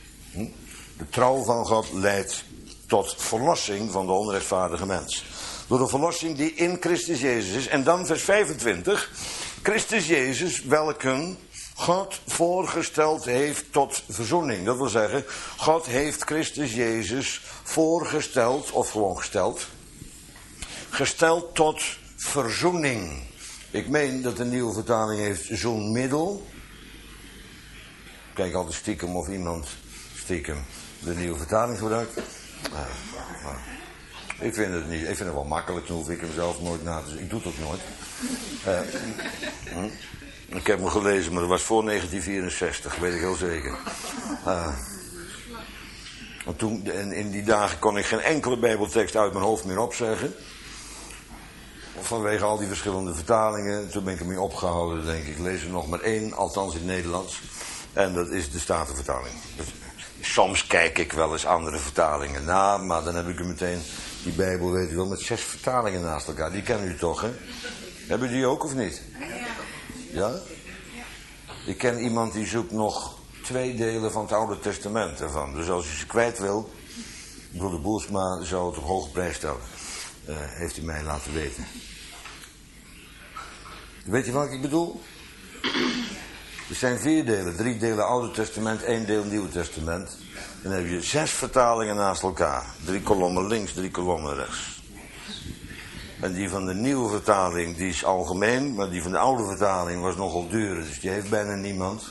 De trouw van God leidt tot verlossing van de onrechtvaardige mens. Door de verlossing die in Christus Jezus is. En dan vers 25. Christus Jezus, welken God voorgesteld heeft tot verzoening. Dat wil zeggen, God heeft Christus Jezus voorgesteld, of gewoon gesteld tot verzoening. Ik meen dat de nieuwe vertaling heeft zo'n middel. Kijk altijd stiekem of iemand stiekem de nieuwe vertaling gebruikt. Ik vind het niet. Ik vind het wel makkelijk, dan hoef ik hem zelf nooit na te zien. Ik doe het ook nooit. Ik heb hem gelezen, maar dat was voor 1964, weet ik heel zeker. Want toen, in die dagen kon ik geen enkele bijbeltekst uit mijn hoofd meer opzeggen. Vanwege al die verschillende vertalingen. Toen ben ik ermee opgehouden, denk ik. Ik lees er nog maar één, althans in het Nederlands. En dat is de Statenvertaling. Soms kijk ik wel eens andere vertalingen na, maar dan heb ik er meteen, die Bijbel weet u wel, met 6 vertalingen naast elkaar. Die kennen u toch, hè? Hebben die ook of niet? Ja? Ik ken iemand die zoekt nog 2 delen van het Oude Testament ervan. Dus als u ze kwijt wil, broeder Boersma zou het op hoge prijs stellen. Heeft hij mij laten weten. Weet je wat ik bedoel? Er zijn 4 delen. 3 delen Oude Testament, 1 deel Nieuwe Testament. Dan heb je 6 vertalingen naast elkaar. 3 kolommen links, 3 kolommen rechts. En die van de nieuwe vertaling, die is algemeen. Maar die van de oude vertaling was nogal duur. Dus die heeft bijna niemand.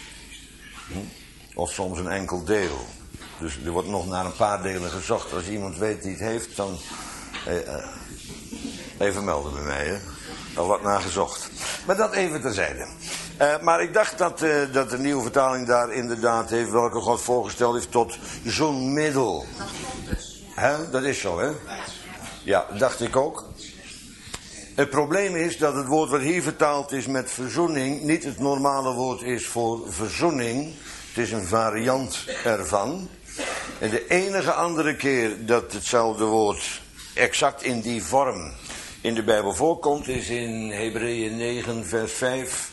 Of soms een enkel deel. Dus er wordt nog naar een paar delen gezocht. Als iemand weet die het heeft, dan even melden bij mij. Hè? Er wordt naar gezocht. Maar dat even terzijde. Maar ik dacht dat de nieuwe vertaling daar inderdaad heeft, welke God voorgesteld heeft tot zo'n middel. Hè? Dat is zo, hè? Ja, dacht ik ook. Het probleem is dat het woord wat hier vertaald is met verzoening niet het normale woord is voor verzoening. Het is een variant ervan. En de enige andere keer dat hetzelfde woord exact in die vorm in de Bijbel voorkomt is in Hebreeën 9 vers 5.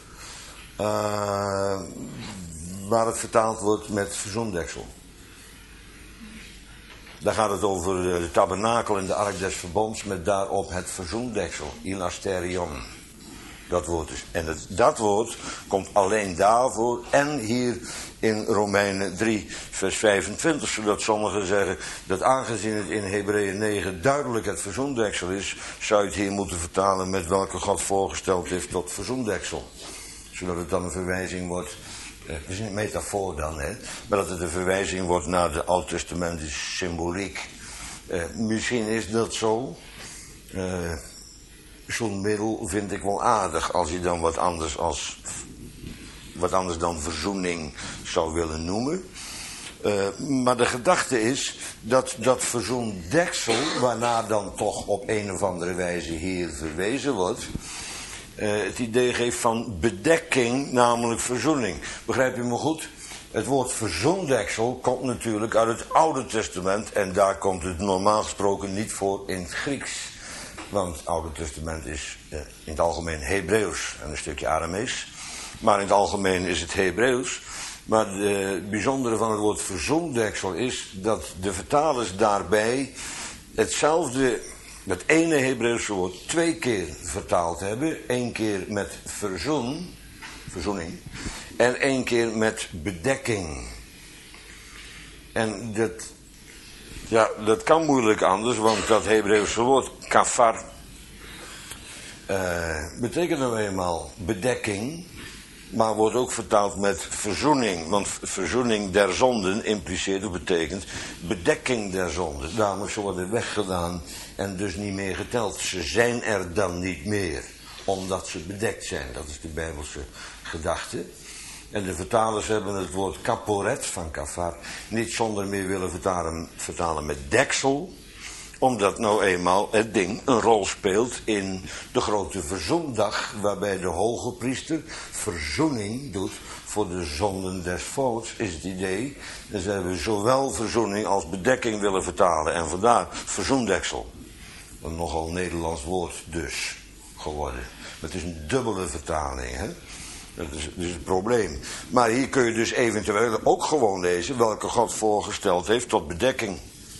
Waar het vertaald wordt met verzoendeksel. Daar gaat het over de tabernakel en de ark des verbonds met daarop het verzoendeksel. Ilasterion. Dat woord dus. En dat woord komt alleen daarvoor en hier in Romeinen 3 vers 25. Zodat sommigen zeggen dat aangezien het in Hebreeën 9 duidelijk het verzoendeksel is, zou je het hier moeten vertalen met welke God voorgesteld heeft tot verzoendeksel. Zodat het dan een verwijzing wordt Het is een metafoor dan, hè? Maar dat het een verwijzing wordt naar de oud-testamentische symboliek. Misschien is dat zo. Zo'n middel vind ik wel aardig als je dan wat anders dan verzoening zou willen noemen. Maar de gedachte is dat verzoendeksel, waarna dan toch op een of andere wijze hier verwezen wordt, het idee geeft van bedekking, namelijk verzoening. Begrijp je me goed? Het woord verzoendeksel komt natuurlijk uit het Oude Testament en daar komt het normaal gesproken niet voor in het Grieks. Want het Oude Testament is in het algemeen Hebreeuws en een stukje Aramees. Maar in het algemeen is het Hebreeuws. Maar het bijzondere van het woord verzoendeksel is dat de vertalers daarbij hetzelfde, dat ene Hebreeuwse woord 2 keer vertaald hebben. 1 keer met verzoening, en 1 keer met bedekking. En dat kan moeilijk anders, want dat Hebreeuwse woord kafar betekent nou eenmaal bedekking, maar wordt ook vertaald met verzoening. Want verzoening der zonden impliceert of betekent bedekking der zonden. Namelijk, ze worden weggedaan en dus niet meer geteld. Ze zijn er dan niet meer, omdat ze bedekt zijn. Dat is de Bijbelse gedachte. En de vertalers hebben het woord kaporet van kafar niet zonder meer willen vertalen met deksel, omdat nou eenmaal het ding een rol speelt in de grote verzoendag, waarbij de hoge priester verzoening doet voor de zonden des volks, is het idee. Dus hebben we zowel verzoening als bedekking willen vertalen. En vandaar verzoendeksel. Een nogal Nederlands woord dus geworden. Maar het is een dubbele vertaling, hè. Dat is dus het probleem. Maar hier kun je dus eventueel ook gewoon lezen welke God voorgesteld heeft tot bedekking.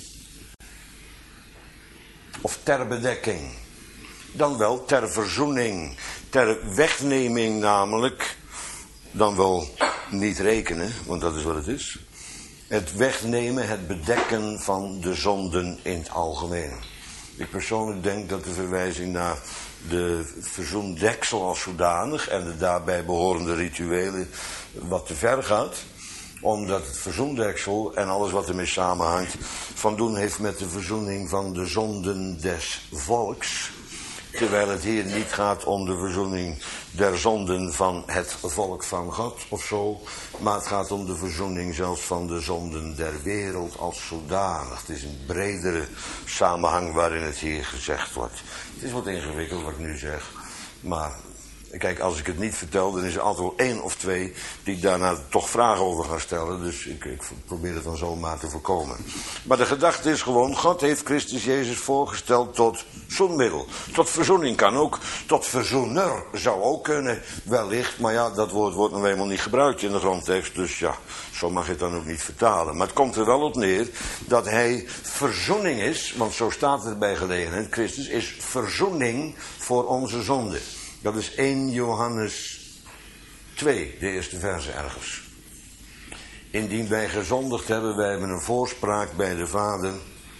Of ter bedekking. Dan wel ter verzoening. Ter wegneming namelijk. Dan wel niet rekenen, want dat is wat het is. Het wegnemen, het bedekken van de zonden in het algemeen. Ik persoonlijk denk dat de verwijzing naar de verzoendeksel als zodanig en de daarbij behorende rituelen wat te ver gaat. Omdat het verzoendeksel en alles wat ermee samenhangt van doen heeft met de verzoening van de zonden des volks. Terwijl het hier niet gaat om de verzoening der zonden van het volk van God of zo. Maar het gaat om de verzoening zelfs van de zonden der wereld als zodanig. Het is een bredere samenhang waarin het hier gezegd wordt. Het is wat ingewikkeld wat ik nu zeg. Maar kijk, als ik het niet vertel, dan is er altijd wel 1 of 2 die daarna toch vragen over gaan stellen. Dus ik probeer het dan zomaar te voorkomen. Maar de gedachte is gewoon, God heeft Christus Jezus voorgesteld tot zoenmiddel. Tot verzoening kan ook. Tot verzoener zou ook kunnen, wellicht. Maar ja, dat woord wordt nog eenmaal niet gebruikt in de grondtekst. Dus ja, zo mag je het dan ook niet vertalen. Maar het komt er wel op neer dat hij verzoening is. Want zo staat het bij gelegenheid. Christus is verzoening voor onze zonde. Dat is 1 Johannes 2, de eerste verse ergens. Indien wij gezondigd hebben, wij hebben een voorspraak bij de Vader.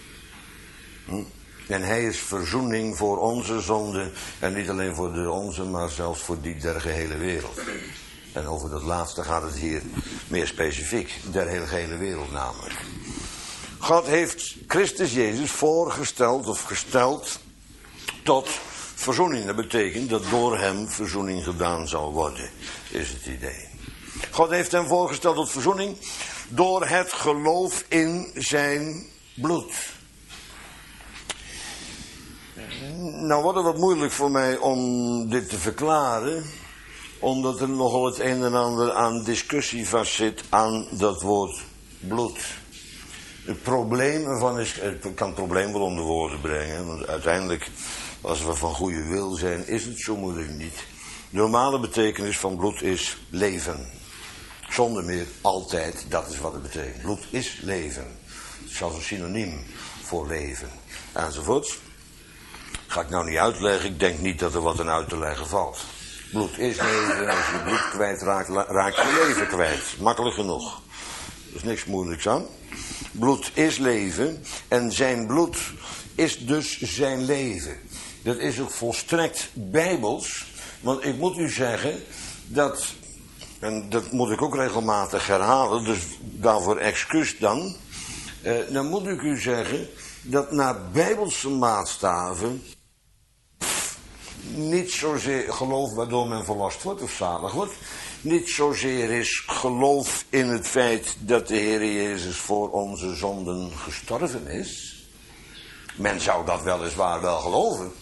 En hij is verzoening voor onze zonde. En niet alleen voor de onze, maar zelfs voor die der gehele wereld. En over dat laatste gaat het hier meer specifiek. Der gehele wereld namelijk. God heeft Christus Jezus voorgesteld of gesteld tot verzoening. Dat betekent dat door hem verzoening gedaan zal worden, is het idee. God heeft hem voorgesteld tot verzoening door het geloof in zijn bloed. Nou wordt het wat moeilijk voor mij om dit te verklaren, omdat er nogal het een en ander aan discussie vastzit aan dat woord bloed. Het probleem ervan is, ik kan het probleem wel onder woorden brengen, want uiteindelijk, als we van goede wil zijn, is het zo moeilijk niet. De normale betekenis van bloed is leven. Zonder meer altijd, dat is wat het betekent. Bloed is leven. Het is zelfs een synoniem voor leven. Enzovoort. Ga ik nou niet uitleggen, ik denk niet dat er wat aan uit te leggen valt. Bloed is leven, als je bloed kwijtraakt, raak je leven kwijt. Makkelijk genoeg. Er is niks moeilijks aan. Bloed is leven en zijn bloed is dus zijn leven. Dat is ook volstrekt bijbels, want ik moet u zeggen dat en dat moet ik ook regelmatig herhalen, dus daarvoor excuus dan. Dan moet ik u zeggen dat naar bijbelse maatstaven niet zozeer geloof waardoor men verlost wordt of zalig wordt, niet zozeer is geloof in het feit dat de Heer Jezus voor onze zonden gestorven is. Men zou dat weliswaar wel geloven.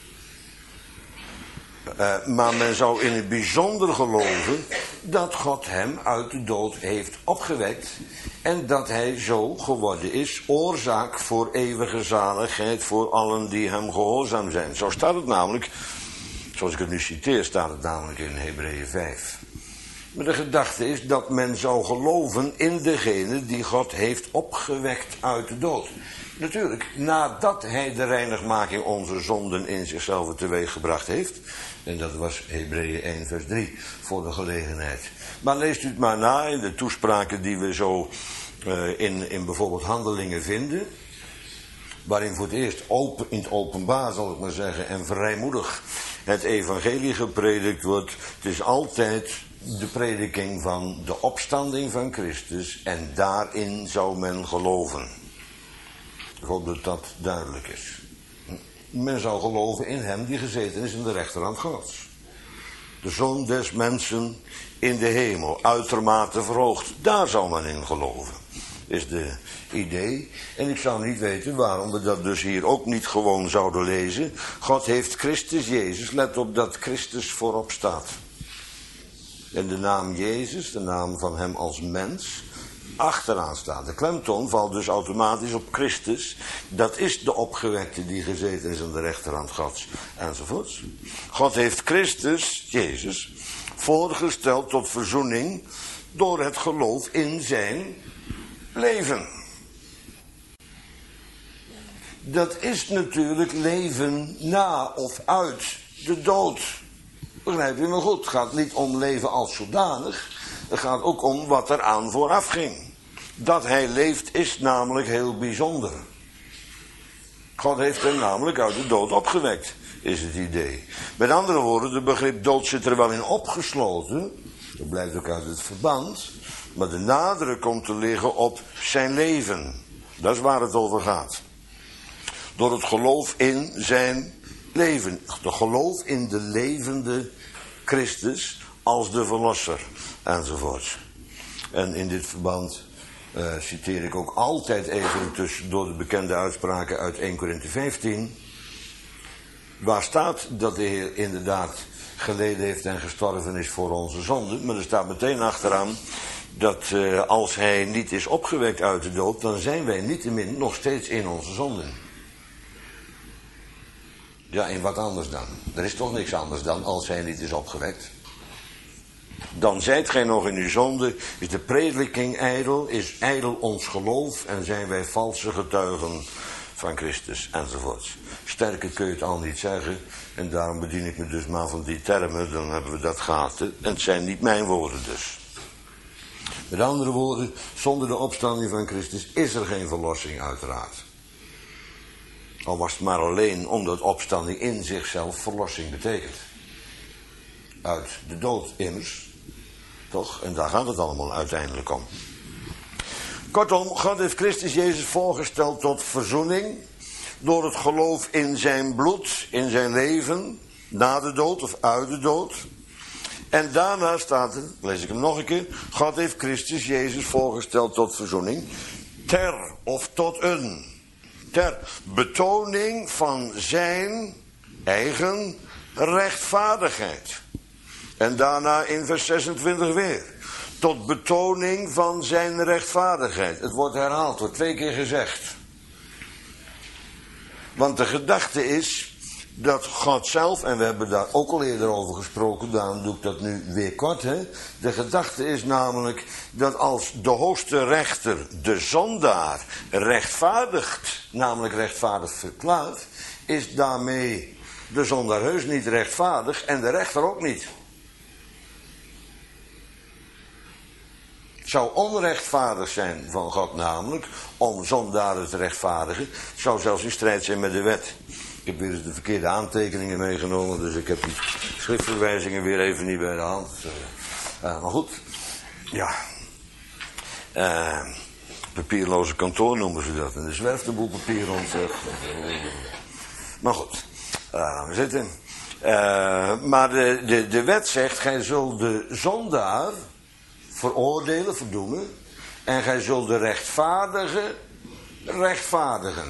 Maar men zou in het bijzonder geloven dat God hem uit de dood heeft opgewekt. En dat hij zo geworden is, oorzaak voor eeuwige zaligheid voor allen die hem gehoorzaam zijn. Zo staat het namelijk, zoals ik het nu citeer, staat het namelijk in Hebreeën 5. Maar de gedachte is dat men zou geloven in degene die God heeft opgewekt uit de dood. Natuurlijk, nadat hij de reinigmaking onze zonden in zichzelf teweeggebracht heeft. En dat was Hebreeën 1 vers 3 voor de gelegenheid. Maar leest u het maar na in de toespraken die we zo in bijvoorbeeld Handelingen vinden. Waarin voor het eerst in het openbaar, zal ik maar zeggen, en vrijmoedig het evangelie gepredikt wordt. Het is altijd de prediking van de opstanding van Christus en daarin zou men geloven. Ik hoop dat dat duidelijk is. Men zou geloven in hem die gezeten is in de rechterhand Gods. De Zoon des mensen in de hemel, uitermate verhoogd. Daar zou men in geloven, is de idee. En ik zou niet weten waarom we dat dus hier ook niet gewoon zouden lezen. God heeft Christus Jezus, let op dat Christus voorop staat. En de naam Jezus, de naam van hem als mens, achteraan staat. De klemtoon valt dus automatisch op Christus. Dat is de opgewekte die gezeten is aan de rechterhand Gods, enzovoorts. God heeft Christus, Jezus, voorgesteld tot verzoening door het geloof in zijn leven. Dat is natuurlijk leven na of uit de dood. Begrijp je me goed? Het gaat niet om leven als zodanig. Het gaat ook om wat er aan vooraf ging. Dat hij leeft is namelijk heel bijzonder. God heeft hem namelijk uit de dood opgewekt, is het idee. Met andere woorden, de begrip dood zit er wel in opgesloten. Dat blijft ook uit het verband. Maar de nadruk komt te liggen op zijn leven. Dat is waar het over gaat. Door het geloof in zijn leven. De geloof in de levende Christus als de verlosser. Enzovoort. En in dit verband citeer ik ook altijd even tussendoor de bekende uitspraken uit 1 Korinthe 15. Waar staat dat de Heer inderdaad geleden heeft en gestorven is voor onze zonden. Maar er staat meteen achteraan dat als hij niet is opgewekt uit de dood, dan zijn wij niettemin nog steeds in onze zonden. Ja, en wat anders dan? Er is toch niks anders dan als hij niet is opgewekt. Dan zijt gij nog in uw zonde, is de prediking ijdel, is ijdel ons geloof en zijn wij valse getuigen van Christus, enzovoorts. Sterker kun je het al niet zeggen en daarom bedien ik me dus maar van die termen, dan hebben we dat gehad. En het zijn niet mijn woorden dus. Met andere woorden, zonder de opstanding van Christus is er geen verlossing uiteraard. Al was het maar alleen omdat opstanding in zichzelf verlossing betekent. Uit de dood immers. Toch? En daar gaat het allemaal uiteindelijk om. Kortom, God heeft Christus Jezus voorgesteld tot verzoening. Door het geloof in zijn bloed, in zijn leven. Na de dood of uit de dood. En daarna staat er, lees ik hem nog een keer. God heeft Christus Jezus voorgesteld tot verzoening. Ter of tot een. Ter betoning van zijn eigen rechtvaardigheid. En daarna in vers 26 weer. Tot betoning van zijn rechtvaardigheid. Het wordt herhaald, wordt 2 keer gezegd. Want de gedachte is dat God zelf, en we hebben daar ook al eerder over gesproken, daarom doe ik dat nu weer kort. De gedachte is namelijk dat als de hoogste rechter de zondaar rechtvaardigt, namelijk rechtvaardig verklaart, is daarmee de zondaar heus niet rechtvaardig en de rechter ook niet. Het zou onrechtvaardig zijn van God namelijk, om zondaren te rechtvaardigen. Het zou zelfs in strijd zijn met de wet. Ik heb weer eens de verkeerde aantekeningen meegenomen, dus ik heb die schriftverwijzingen weer even niet bij de hand. Maar goed, ja. Papierloze kantoor noemen ze dat. En er zwerft een boel papier rond. Maar goed, we zitten. Maar de wet zegt, gij zult de zondaar veroordelen, verdoemen. En gij zult de rechtvaardige rechtvaardigen.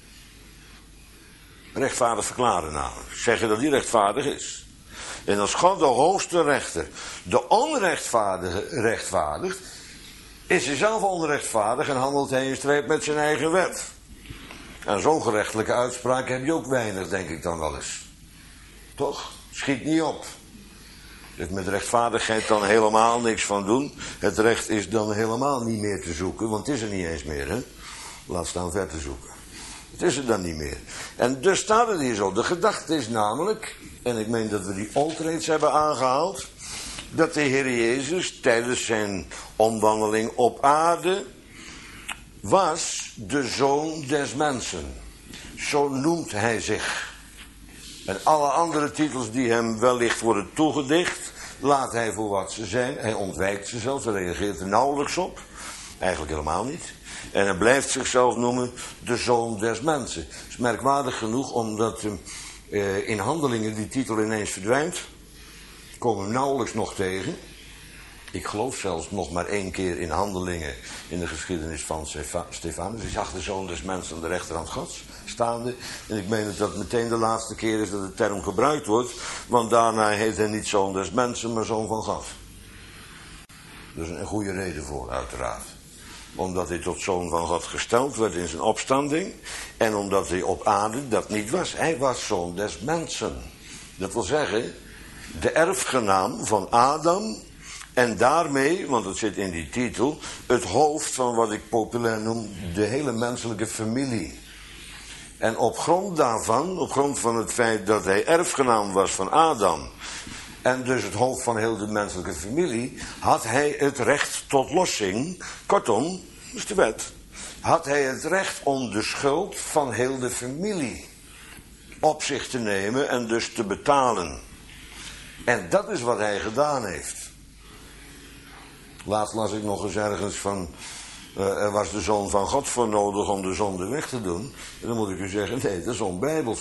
Rechtvaardig verklaren namelijk. Zeggen dat die rechtvaardig is. En als God de hoogste rechter de onrechtvaardige rechtvaardigt, is hij zelf onrechtvaardig en handelt hij in strijd met zijn eigen wet. En zo'n gerechtelijke uitspraak heb je ook weinig, denk ik dan wel eens. Toch? Schiet niet op. Dus met rechtvaardigheid dan helemaal niks van doen. Het recht is dan helemaal niet meer te zoeken, want het is er niet eens meer, hè. Laat staan ver te zoeken. Het is er dan niet meer. En dus staat het hier zo. De gedachte is namelijk, en ik meen dat we die ook reeds hebben aangehaald, dat de Heer Jezus tijdens zijn omwandeling op aarde was de Zoon des Mensen. Zo noemt hij zich. En alle andere titels die hem wellicht worden toegedicht, laat hij voor wat ze zijn. Hij ontwijkt ze zelfs, hij reageert er nauwelijks op. Eigenlijk helemaal niet. En hij blijft zichzelf noemen de Zoon des Mensen. Dat is merkwaardig genoeg, omdat in Handelingen die titel ineens verdwijnt. Komen we nauwelijks nog tegen. Ik geloof zelfs nog maar 1 keer in Handelingen in de geschiedenis van Stefanus. Hij zag de Zoon des Mensen aan de rechterhand Gods staande. En ik meen dat dat meteen de laatste keer is dat de term gebruikt wordt. Want daarna heet hij niet Zoon des Mensen, maar Zoon van God. Dus een goede reden voor, uiteraard. Omdat hij tot Zoon van God gesteld werd in zijn opstanding. En omdat hij op aarde dat niet was. Hij was Zoon des Mensen. Dat wil zeggen, de erfgenaam van Adam. En daarmee, want het zit in die titel, het hoofd van wat ik populair noem de hele menselijke familie. En op grond daarvan, op grond van het feit dat hij erfgenaam was van Adam, en dus het hoofd van heel de menselijke familie, had hij het recht tot lossing. Kortom, dat is de wet. Had hij het recht om de schuld van heel de familie op zich te nemen en dus te betalen. En dat is wat hij gedaan heeft. Laatst las ik nog eens ergens van, er was de Zoon van God voor nodig om de zonde weg te doen. En dan moet ik u zeggen, nee, dat is onbijbels.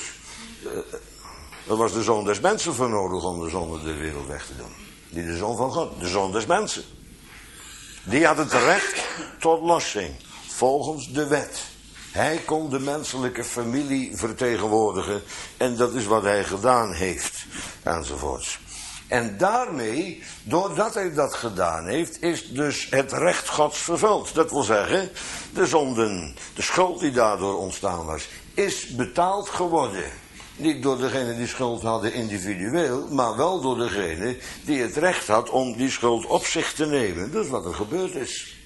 Er was de Zoon des Mensen voor nodig om de zonde de wereld weg te doen. Niet de Zoon van God, de Zoon des Mensen. Die had het recht tot lossing, volgens de wet. Hij kon de menselijke familie vertegenwoordigen en dat is wat hij gedaan heeft, enzovoorts. En daarmee, doordat hij dat gedaan heeft, is dus het recht Gods vervuld. Dat wil zeggen, de zonden, de schuld die daardoor ontstaan was, is betaald geworden. Niet door degene die schuld hadden individueel, maar wel door degene die het recht had om die schuld op zich te nemen. Dat is wat er gebeurd is.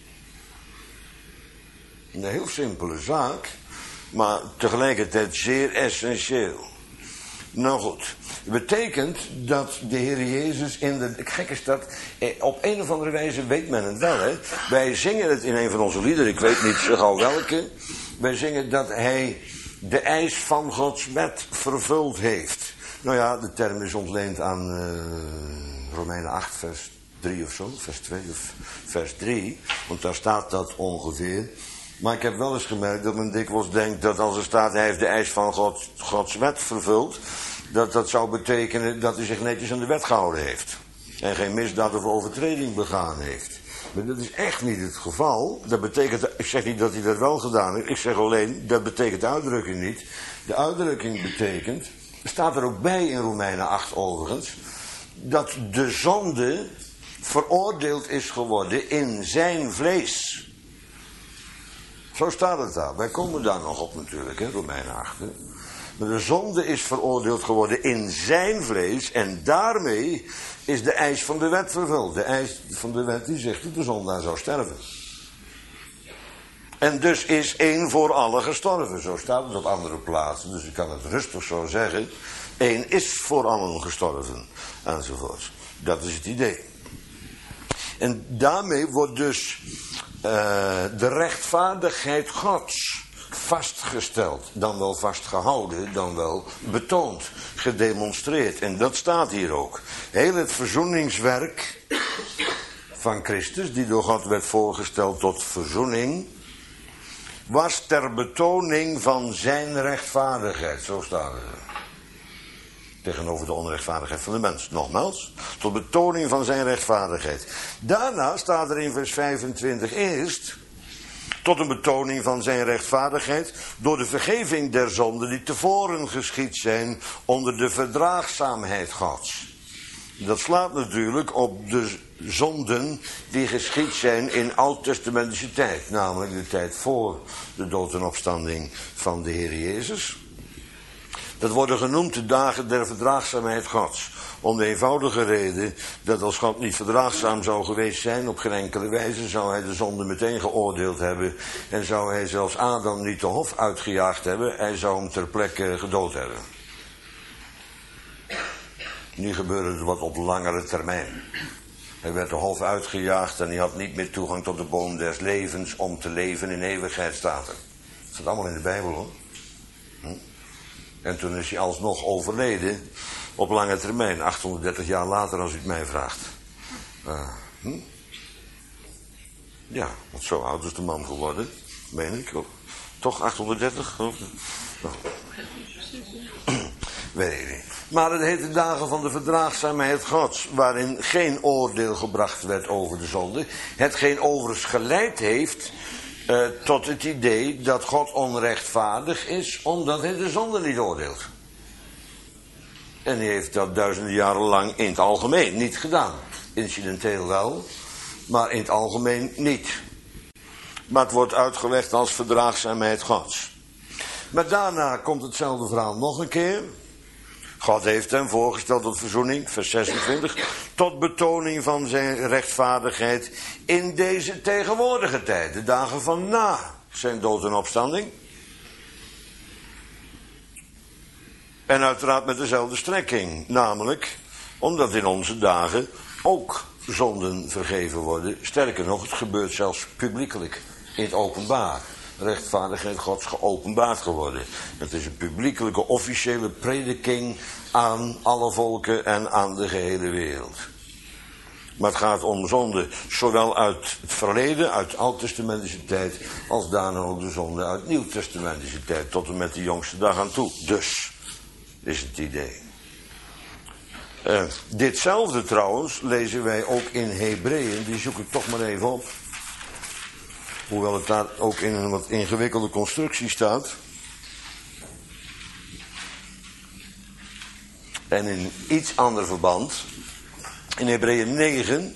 Een heel simpele zaak, maar tegelijkertijd zeer essentieel. Nou goed, het betekent dat de Heer Jezus in de... Gek is dat, op een of andere wijze weet men het wel, hè. Wij zingen het in een van onze liederen, ik weet niet zo gauw welke. Wij zingen dat hij de eis van Gods wet vervuld heeft. Nou ja, de term is ontleend aan Romeinen 8 vers 3 of zo, vers 2 of vers 3. Want daar staat dat ongeveer. Maar ik heb wel eens gemerkt dat men dikwijls denkt dat als er staat hij heeft de eis van Gods wet vervuld, dat zou betekenen dat hij zich netjes aan de wet gehouden heeft. En geen misdaad of overtreding begaan heeft. Maar dat is echt niet het geval. Dat betekent, ik zeg niet dat hij dat wel gedaan heeft. Ik zeg alleen, dat betekent de uitdrukking niet. De uitdrukking betekent, staat er ook bij in Romeinen 8 overigens, dat de zonde veroordeeld is geworden in zijn vlees. Zo staat het daar. Wij komen daar nog op natuurlijk, hè, Romeinen 8. Hè. Maar de zonde is veroordeeld geworden in zijn vlees en daarmee is de eis van de wet vervuld. De eis van de wet die zegt dat de zondaar zou sterven. En dus is één voor allen gestorven. Zo staat het op andere plaatsen. Dus ik kan het rustig zo zeggen. Eén is voor allen gestorven. Enzovoort. Dat is het idee. En daarmee wordt dus de rechtvaardigheid Gods vastgesteld. Dan wel vastgehouden, dan wel betoond, gedemonstreerd. En dat staat hier ook. Heel het verzoeningswerk van Christus, die door God werd voorgesteld tot verzoening, was ter betoning van zijn rechtvaardigheid. Zo staat het. Tegenover de onrechtvaardigheid van de mens. Nogmaals, tot betoning van zijn rechtvaardigheid. Daarna staat er in vers 25 eerst, tot een betoning van zijn rechtvaardigheid, door de vergeving der zonden die tevoren geschied zijn onder de verdraagzaamheid Gods. Dat slaat natuurlijk op de zonden die geschied zijn in oud-testamentische tijd. Namelijk de tijd voor de dood en opstanding van de Heer Jezus. Dat worden genoemd de dagen der verdraagzaamheid Gods. Om de eenvoudige reden dat als God niet verdraagzaam zou geweest zijn, op geen enkele wijze zou hij de zonde meteen geoordeeld hebben. En zou hij zelfs Adam niet de hof uitgejaagd hebben, hij zou hem ter plekke gedood hebben. Nu gebeurde het wat op langere termijn. Hij werd de hof uitgejaagd en hij had niet meer toegang tot de boom des levens om te leven in eeuwigheid, staat er. Dat staat allemaal in de Bijbel, hoor. En toen is hij alsnog overleden op lange termijn, 830 jaar later als u het mij vraagt. Ja, want zo oud is de man geworden, meen ik. Toch 830? Weet ik niet. Maar het heet de dagen van de verdraagzaamheid Gods, waarin geen oordeel gebracht werd over de zonde. Hetgeen overigens geleid heeft tot het idee dat God onrechtvaardig is, omdat hij de zonde niet oordeelt. En hij heeft dat duizenden jaren lang in het algemeen niet gedaan. Incidenteel wel, maar in het algemeen niet. Maar het wordt uitgelegd als verdraagzaamheid Gods. Maar daarna komt hetzelfde verhaal nog een keer. God heeft hem voorgesteld tot verzoening, vers 26, tot betoning van zijn rechtvaardigheid in deze tegenwoordige tijd, de dagen van na zijn dood en opstanding. En uiteraard met dezelfde strekking, namelijk omdat in onze dagen ook zonden vergeven worden. Sterker nog, het gebeurt zelfs publiekelijk, in het openbaar. Rechtvaardigheid Gods geopenbaard geworden. Het is een publiekelijke officiële prediking aan alle volken en aan de gehele wereld. Maar het gaat om zonde zowel uit het verleden, uit oud-testamentische tijd, als daarna ook de zonde uit nieuw-testamentische tijd, tot en met de jongste dag aan toe. Dus is het idee. Ditzelfde trouwens lezen wij ook in Hebreeën, die zoek ik toch maar even op. Hoewel het daar ook in een wat ingewikkelde constructie staat. En in iets ander verband. In Hebreeën 9.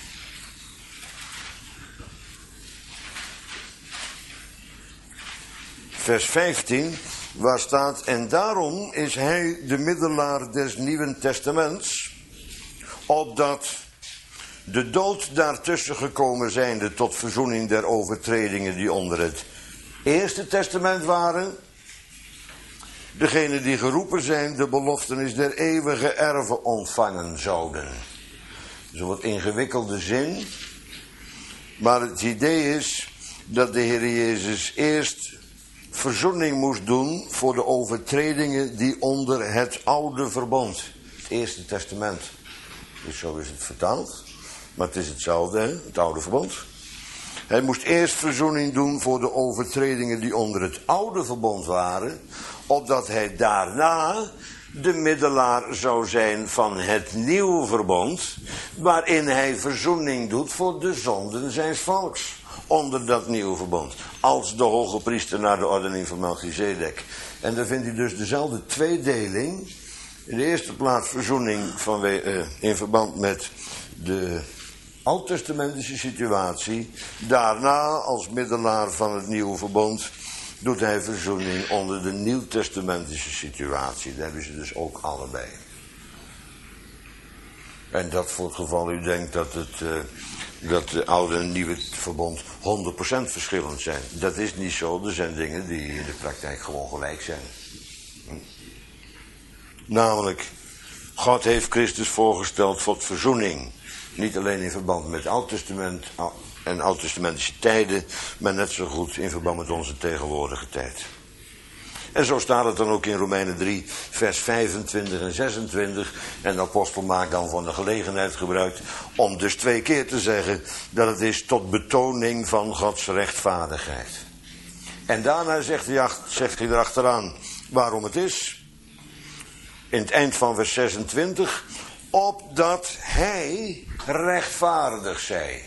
Vers 15. Waar staat: en daarom is hij de middelaar des Nieuwen Testaments. Opdat de dood daartussen gekomen zijnde tot verzoening der overtredingen die onder het Eerste Testament waren. Degenen die geroepen zijn de beloftenis der eeuwige erven ontvangen zouden. Dat is een wat ingewikkelde zin. Maar het idee is dat de Heer Jezus eerst verzoening moest doen voor de overtredingen die onder het oude verbond. Het Eerste Testament. Dus zo is het vertaald. Maar het is hetzelfde, hè? Het oude verbond. Hij moest eerst verzoening doen voor de overtredingen die onder het oude verbond waren, opdat hij daarna de middelaar zou zijn van het nieuwe verbond, waarin hij verzoening doet voor de zonden zijns volks, onder dat nieuwe verbond, als de hoge priester naar de ordening van Melchizedek. En dan vindt hij dus dezelfde tweedeling. In de eerste plaats verzoening in verband met de oud-testamentische situatie. Daarna als middelaar van het nieuwe verbond doet hij verzoening onder de nieuw-testamentische situatie. Dat hebben ze dus ook allebei. En dat voor het geval u denkt dat het oude en nieuwe verbond 100% verschillend zijn. Dat is niet zo. Er zijn dingen die in de praktijk gewoon gelijk zijn. Namelijk, God heeft Christus voorgesteld tot verzoening. Niet alleen in verband met het Oud-testament en oud-testamentische tijden, maar net zo goed in verband met onze tegenwoordige tijd. En zo staat het dan ook in Romeinen 3, vers 25 en 26. En de apostel maakt dan van de gelegenheid gebruik om dus 2 keer te zeggen dat het is tot betoning van Gods rechtvaardigheid. En daarna zegt hij erachteraan waarom het is. In het eind van vers 26, opdat hij rechtvaardig zij.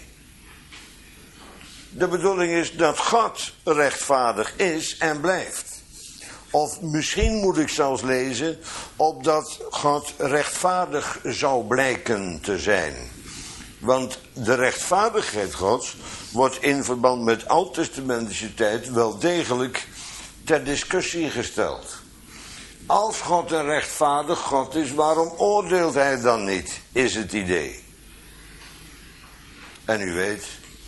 De bedoeling is dat God rechtvaardig is en blijft. Of misschien moet ik zelfs lezen, opdat God rechtvaardig zou blijken te zijn. Want de rechtvaardigheid Gods wordt in verband met oud-testamentische tijd wel degelijk ter discussie gesteld. Als God een rechtvaardig God is, waarom oordeelt hij dan niet, is het idee. En u weet,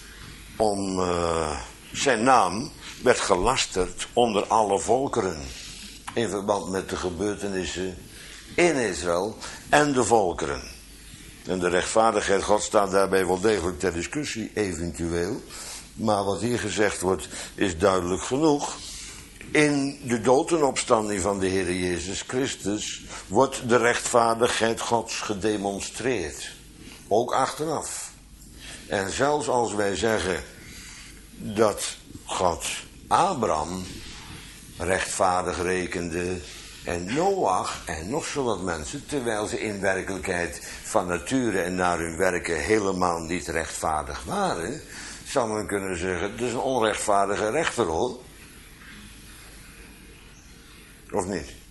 zijn naam werd gelasterd onder alle volkeren. In verband met de gebeurtenissen in Israël en de volkeren. En de rechtvaardigheid God staat daarbij wel degelijk ter discussie, eventueel. Maar wat hier gezegd wordt, is duidelijk genoeg. In de dood en opstanding van de Heer Jezus Christus wordt de rechtvaardigheid Gods gedemonstreerd. Ook achteraf. En zelfs als wij zeggen dat God Abraham rechtvaardig rekende en Noach en nog zo wat mensen, terwijl ze in werkelijkheid van nature en naar hun werken helemaal niet rechtvaardig waren, zou men kunnen zeggen, het is een onrechtvaardige rechter hoor. Of niet?